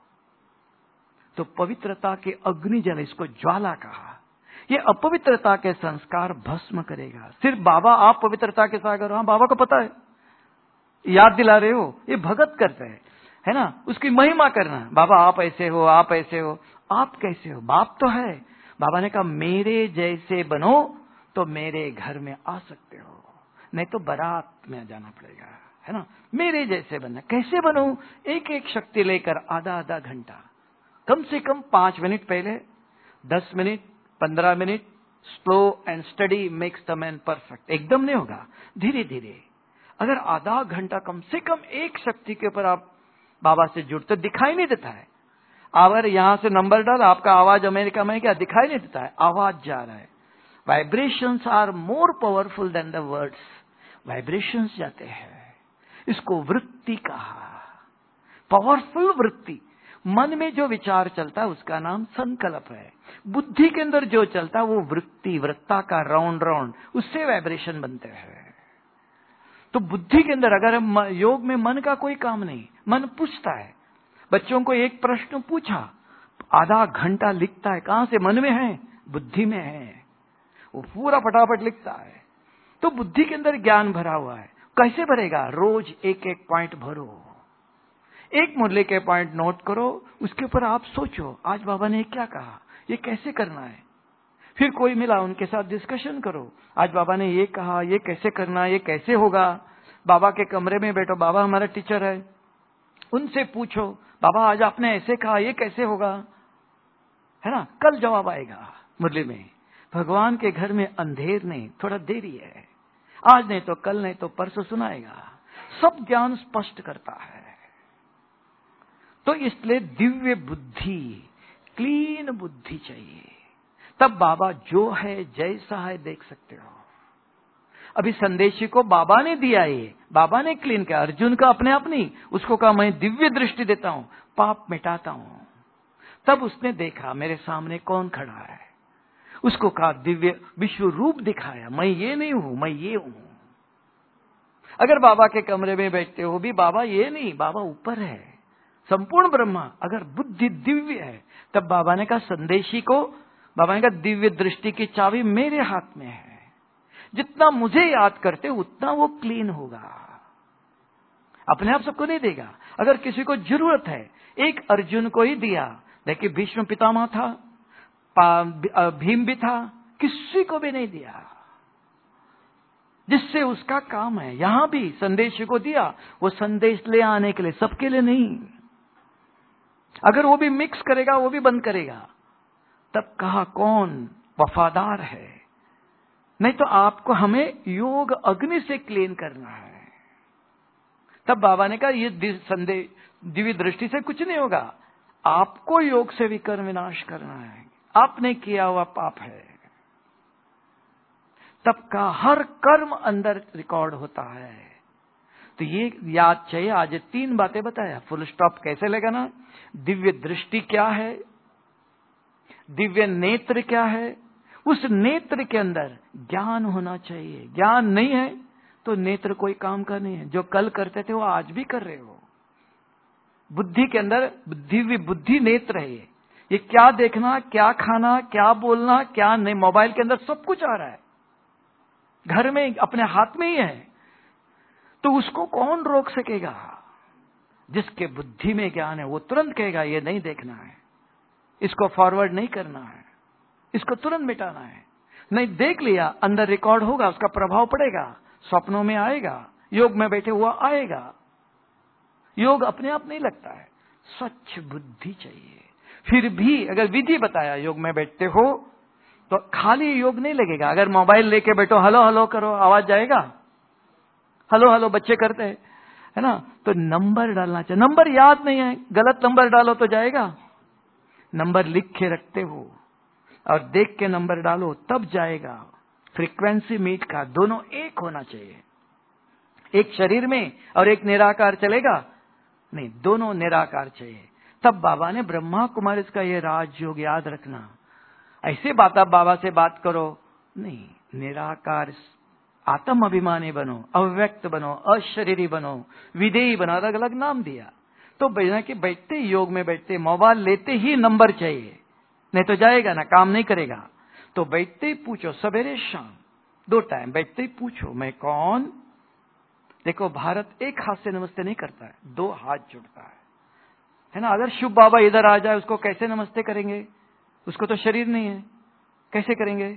तो पवित्रता के अग्नि जल, इसको ज्वाला कहा। ये अपवित्रता के संस्कार भस्म करेगा। सिर्फ बाबा आप पवित्रता के सागर हो। हाँ, बाबा को पता है, याद दिला रहे हो, ये भगत करते हैं, है ना, उसकी महिमा करना। बाबा आप ऐसे हो, आप ऐसे हो, आप कैसे हो? बाप तो है। बाबा ने कहा मेरे जैसे बनो तो मेरे घर में आ सकते हो, नहीं तो बारात में जाना पड़ेगा, है ना। मेरे जैसे बनना। कैसे बनूं? एक एक शक्ति लेकर आधा आधा घंटा, कम से कम 5 मिनट पहले, 10 minute, 15 minute. Slow and study makes the man perfect. एकदम नहीं होगा, धीरे धीरे। अगर आधा घंटा कम से कम एक शक्ति के ऊपर आप बाबा से जुड़ते, दिखाई नहीं देता है। अगर यहां से नंबर डाल, आपका आवाज अमेरिका में क्या दिखाई नहीं देता है, आवाज जा रहा है। Vibrations are more powerful than the words. Vibrations जाते हैं। इसको वृत्ति कहा, पावरफुल वृत्ति। मन में जो विचार चलता है उसका नाम संकल्प है। बुद्धि के अंदर जो चलता है वो वृत्ति, वृत्ता का राउंड राउंड, उससे वाइब्रेशन बनते हैं। तो बुद्धि के अंदर, अगर योग में मन का कोई काम नहीं, मन पूछता है। बच्चों को एक प्रश्न पूछा, आधा घंटा लिखता है। कहां से? मन में है, बुद्धि में है, वो पूरा फटाफट लिखता है। तो बुद्धि के अंदर ज्ञान भरा हुआ है। कैसे भरेगा? रोज एक एक पॉइंट भरो, एक मुरली के पॉइंट नोट करो, उसके ऊपर आप सोचो आज बाबा ने क्या कहा, ये कैसे करना है। फिर कोई मिला, उनके साथ डिस्कशन करो, आज बाबा ने ये कहा, ये कैसे करना, ये कैसे होगा। बाबा के कमरे में बैठो, बाबा हमारा टीचर है, उनसे पूछो, बाबा आज आपने ऐसे कहा, ये कैसे होगा, है ना। कल जवाब आएगा मुरली में। भगवान के घर में अंधेर नहीं, थोड़ा देरी है। आज नहीं तो कल, नहीं तो परसों सुनाएगा। सब ज्ञान स्पष्ट करता है। तो इसलिए दिव्य बुद्धि, क्लीन बुद्धि चाहिए, तब बाबा जो है जैसा है देख सकते हो। अभी संदेशी को बाबा ने दिया, ये बाबा ने क्लीन किया। अर्जुन का अपने आप नहीं, उसको कहा मैं दिव्य दृष्टि देता हूं, पाप मिटाता हूं। तब उसने देखा मेरे सामने कौन खड़ा है। उसको कहा दिव्य विश्व रूप दिखाया, मैं ये नहीं हूं, मैं ये हूं। अगर बाबा के कमरे में बैठते हो भी, बाबा ये नहीं, बाबा ऊपर है, संपूर्ण ब्रह्मा। अगर बुद्धि दिव्य है, तब बाबा ने कहा संदेशी को, बाबा ने कहा दिव्य दृष्टि की चाबी मेरे हाथ में है। जितना मुझे याद करते उतना वो क्लीन होगा। अपने आप सबको नहीं देगा। अगर किसी को जरूरत है, एक अर्जुन को ही दिया। देखिए भीष्म पितामह था, भीम भी था, किसी को भी नहीं दिया जिससे उसका काम है। यहां भी संदेश को दिया, वो संदेश ले आने के लिए, सबके लिए नहीं। अगर वो भी मिक्स करेगा, वो भी बंद करेगा, तब कहा कौन वफादार है। नहीं तो आपको हमें योग अग्नि से क्लीन करना है। तब बाबा ने कहा ये संदेश दिव्य दृष्टि से कुछ नहीं होगा, आपको योग से विकर्म विनाश करना है, आपने किया हुआ पाप है। तब का हर कर्म अंदर रिकॉर्ड होता है। तो ये याद चाहिए। आज 3 बातें बताया, फुल स्टॉप कैसे लगाना, दिव्य दृष्टि क्या है, दिव्य नेत्र क्या है, उस नेत्र के अंदर ज्ञान होना चाहिए। ज्ञान नहीं है तो नेत्र कोई काम का नहीं है। जो कल करते थे वो आज भी कर रहे हो। बुद्धि के अंदर दिव्य बुद्धि नेत्र है। ये क्या देखना, क्या खाना, क्या बोलना, क्या नहीं, मोबाइल के अंदर सब कुछ आ रहा है, घर में अपने हाथ में ही है। तो उसको कौन रोक सकेगा? जिसके बुद्धि में ज्ञान है वो तुरंत कहेगा ये नहीं देखना है, इसको फॉरवर्ड नहीं करना है, इसको तुरंत मिटाना है। नहीं देख लिया, अंदर रिकॉर्ड होगा, उसका प्रभाव पड़ेगा, स्वप्नों में आएगा, योग में बैठे हुआ आएगा। योग अपने आप नहीं लगता है, स्वच्छ बुद्धि चाहिए। फिर भी अगर विधि बताया योग में बैठते हो तो खाली योग नहीं लगेगा। अगर मोबाइल लेके बैठो, हेलो हेलो करो, आवाज जाएगा? हेलो हेलो बच्चे करते हैं, है ना? तो नंबर डालना चाहिए। नंबर याद नहीं है, गलत नंबर डालो तो जाएगा? नंबर लिख के रखते हो और देख के नंबर डालो तब जाएगा। फ्रीक्वेंसी मीट का दोनों एक होना चाहिए। एक शरीर में और एक निराकार चलेगा नहीं, दोनों निराकार चाहिए। तब बाबा ने ब्रह्मा कुमारी का ये राजयोग याद रखना। ऐसे बाबा से बात करो नहीं, निराकार आत्म अभिमानी बनो, अव्यक्त बनो, अशरीरी बनो, विदेही बनो, अलग अलग नाम दिया। तो बिना कि बैठते योग में बैठते मोबाइल लेते ही नंबर चाहिए, नहीं तो जाएगा ना, काम नहीं करेगा। तो बैठते ही पूछो, सवेरे शाम 2 टाइम बैठते ही पूछो मैं कौन। देखो भारत एक हाथ से नमस्ते नहीं करता है, 2 हाथ जुड़ता है ना? अगर शुभ बाबा इधर आ जाए उसको कैसे नमस्ते करेंगे? उसको तो शरीर नहीं है, कैसे करेंगे?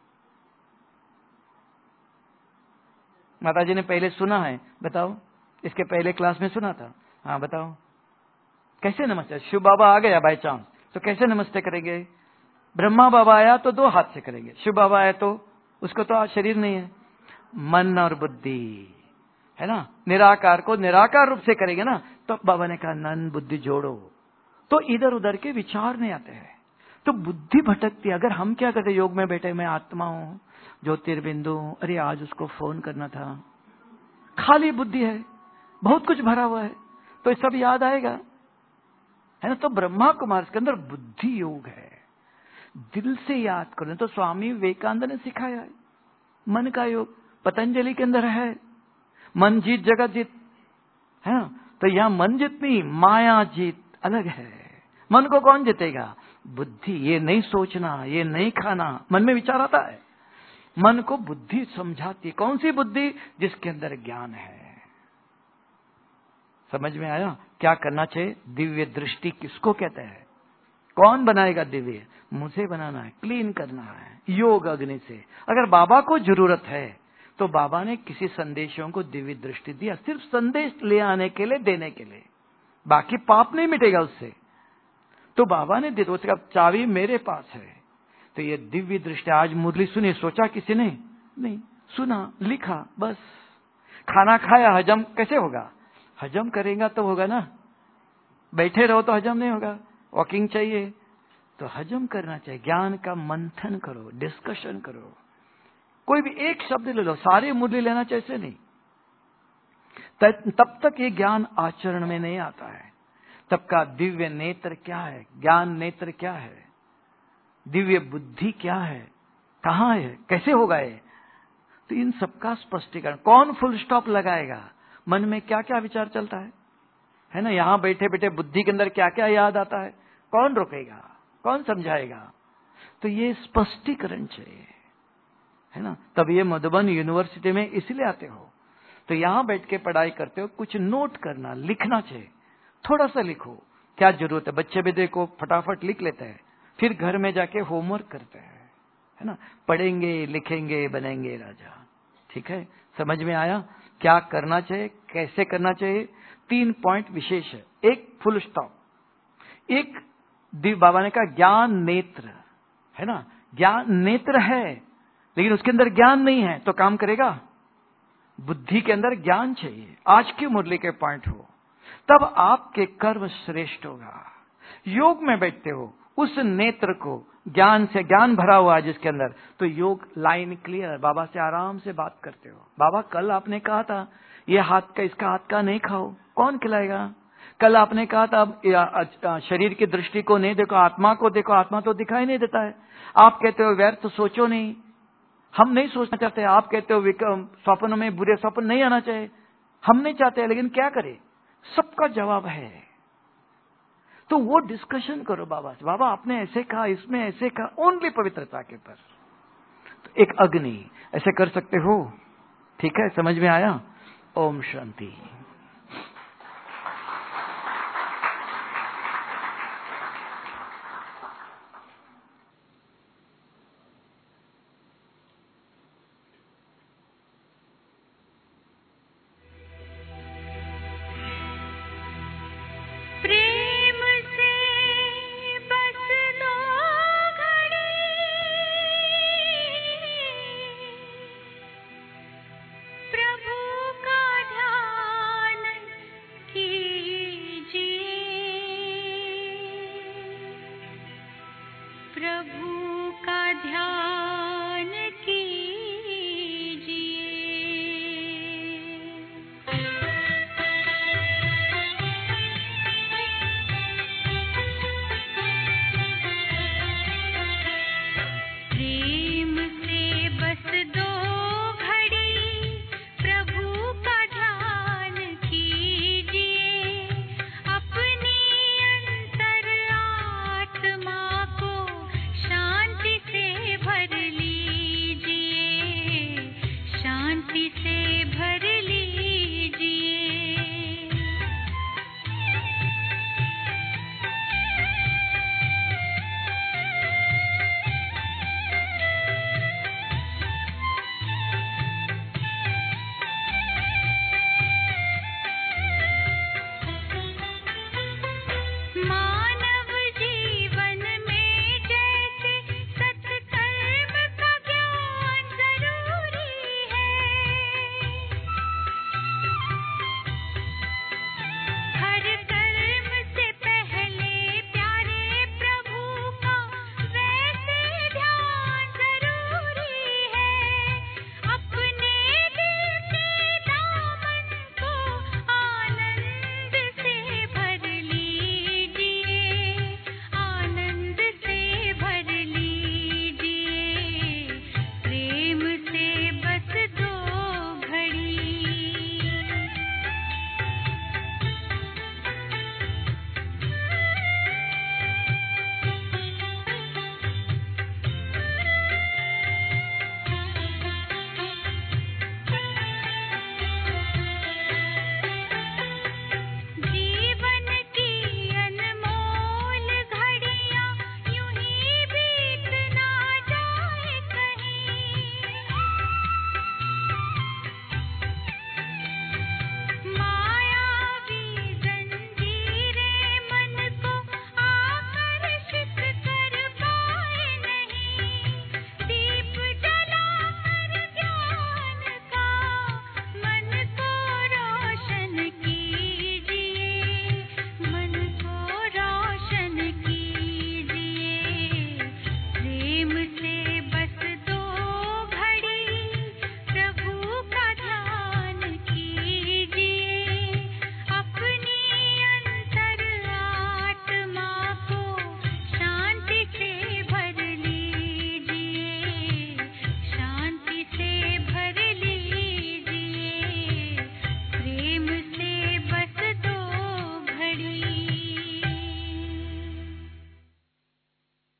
माताजी ने पहले सुना है, बताओ, इसके पहले क्लास में सुना था। हाँ बताओ कैसे नमस्ते? शिव बाबा आ गया बाय चांस तो कैसे नमस्ते करेंगे? ब्रह्मा बाबा आया तो 2 हाथ से करेंगे, शिव बाबा आया तो उसको तो आज शरीर नहीं है। मन और बुद्धि है ना, निराकार को निराकार रूप से करेंगे ना। तो बाबा ने कहा मन बुद्धि जोड़ो, तो इधर उधर के विचार नहीं आते हैं, तो बुद्धि भटकती। अगर हम क्या करते, योग में बैठे मैं आत्मा हूं, ज्योतिर्बिंदु, अरे आज उसको फोन करना था, खाली बुद्धि है, बहुत कुछ भरा हुआ है, तो ये सब याद आएगा, है ना? तो ब्रह्मा कुमार के अंदर बुद्धि योग है, दिल से याद करें। तो स्वामी विवेकानंद ने सिखाया है मन का योग, पतंजलि के अंदर है, मन जीत जगत जीत, है ना? तो यहां मन जितनी माया जीत अलग है। मन को कौन जीतेगा? बुद्धि। ये नहीं सोचना, ये नहीं खाना, मन में विचार आता है, मन को बुद्धि समझाती। कौन सी बुद्धि? जिसके अंदर ज्ञान है। समझ में आया? क्या करना चाहिए? दिव्य दृष्टि किसको कहते हैं? कौन बनाएगा दिव्य? मुझे बनाना है, क्लीन करना है योग अग्नि से। अगर बाबा को जरूरत है तो बाबा ने किसी संदेशों को दिव्य दृष्टि दिया, सिर्फ संदेश ले आने के लिए, देने के लिए, बाकी पाप नहीं मिटेगा उससे। तो बाबा ने दे दो, उसका चाबी मेरे पास है। तो ये दिव्य दृष्टि। आज मुरली सुनी, सोचा किसी ने नहीं, सुना, लिखा, बस। खाना खाया, हजम कैसे होगा? हजम करेगा तो होगा ना, बैठे रहो तो हजम नहीं होगा, वॉकिंग चाहिए, तो हजम करना चाहिए। ज्ञान का मंथन करो, डिस्कशन करो, कोई भी एक शब्द ले लो, सारे मुरली लेना चाहिए नहीं, तब तक ये ज्ञान आचरण में नहीं आता है। तब का दिव्य नेत्र क्या है, ज्ञान नेत्र क्या है, दिव्य बुद्धि क्या है, कहां है, कैसे होगा ये? तो इन सबका स्पष्टीकरण। कौन फुल स्टॉप लगाएगा? मन में क्या क्या विचार चलता है ना? यहां बैठे बैठे बुद्धि के अंदर क्या क्या याद आता है, कौन रोकेगा, कौन समझाएगा? तो ये स्पष्टीकरण चाहिए, है ना? तब ये मधुबन यूनिवर्सिटी में इसलिए आते हो, तो यहां बैठ के पढ़ाई करते हो कुछ नोट करना, लिखना चाहिए। थोड़ा सा लिखो, क्या जरूरत है। बच्चे भी देखो फटाफट लिख लेते हैं, फिर घर में जाके होमवर्क करते हैं, है ना। पढ़ेंगे, लिखेंगे, बनेंगे राजा। ठीक है, समझ में आया क्या करना चाहिए, कैसे करना चाहिए। 3 पॉइंट विशेष है। एक फुल स्टॉप, एक बाबा ने कहा ज्ञान नेत्र, है ना। ज्ञान नेत्र है लेकिन उसके अंदर ज्ञान नहीं है तो काम करेगा। बुद्धि के अंदर ज्ञान चाहिए। आज की मुरली के पॉइंट हो, तब आपके कर्म श्रेष्ठ होगा। योग में बैठते हो, उस नेत्र को ज्ञान से, ज्ञान भरा हुआ है जिसके अंदर, तो योग लाइन क्लियर, बाबा से आराम से बात करते हो। बाबा कल आपने कहा था ये हाथ का इसका हाथ का नहीं खाओ, कौन खिलाएगा। कल आपने कहा था शरीर की दृष्टि को नहीं देखो, आत्मा को देखो, आत्मा तो दिखाई नहीं देता है। आप कहते हो व्यर्थ तो सोचो नहीं, हम नहीं सोचना चाहते। आप कहते हो स्वप्न में बुरे स्वप्न नहीं आना चाहिए, हम नहीं चाहते, लेकिन क्या करें, सबका जवाब है। तो वो डिस्कशन करो बाबा से, बाबा आपने ऐसे कहा, इसमें ऐसे कहा, ओनली पवित्रता के पर। तो एक अग्नि ऐसे कर सकते हो। ठीक है, समझ में आया। ओम शांति।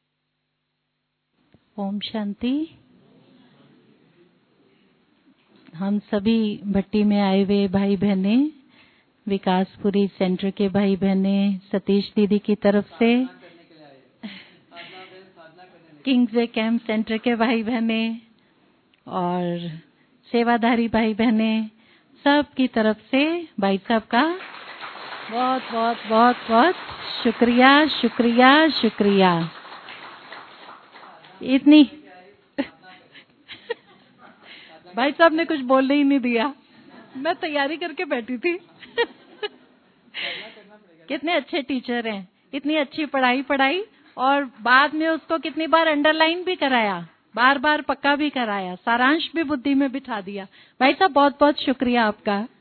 ओम शांति। हम सभी भट्टी में आए हुए भाई बहने, विकासपुरी सेंटर के भाई बहने, सतीश दीदी की तरफ से, किंग्स वे कैंप सेंटर के भाई बहने और सेवाधारी भाई बहने, सब की तरफ से भाई साहब का बहुत बहुत बहुत बहुत शुक्रिया शुक्रिया शुक्रिया। इतनी भाई साहब ने कुछ बोलने ही नहीं दिया, मैं तैयारी करके बैठी थी। कितने अच्छे टीचर हैं, इतनी अच्छी पढ़ाई और बाद में उसको कितनी बार अंडरलाइन भी कराया, बार बार पक्का भी कराया, सारांश भी बुद्धि में बिठा दिया। भाई साहब बहुत बहुत शुक्रिया आपका।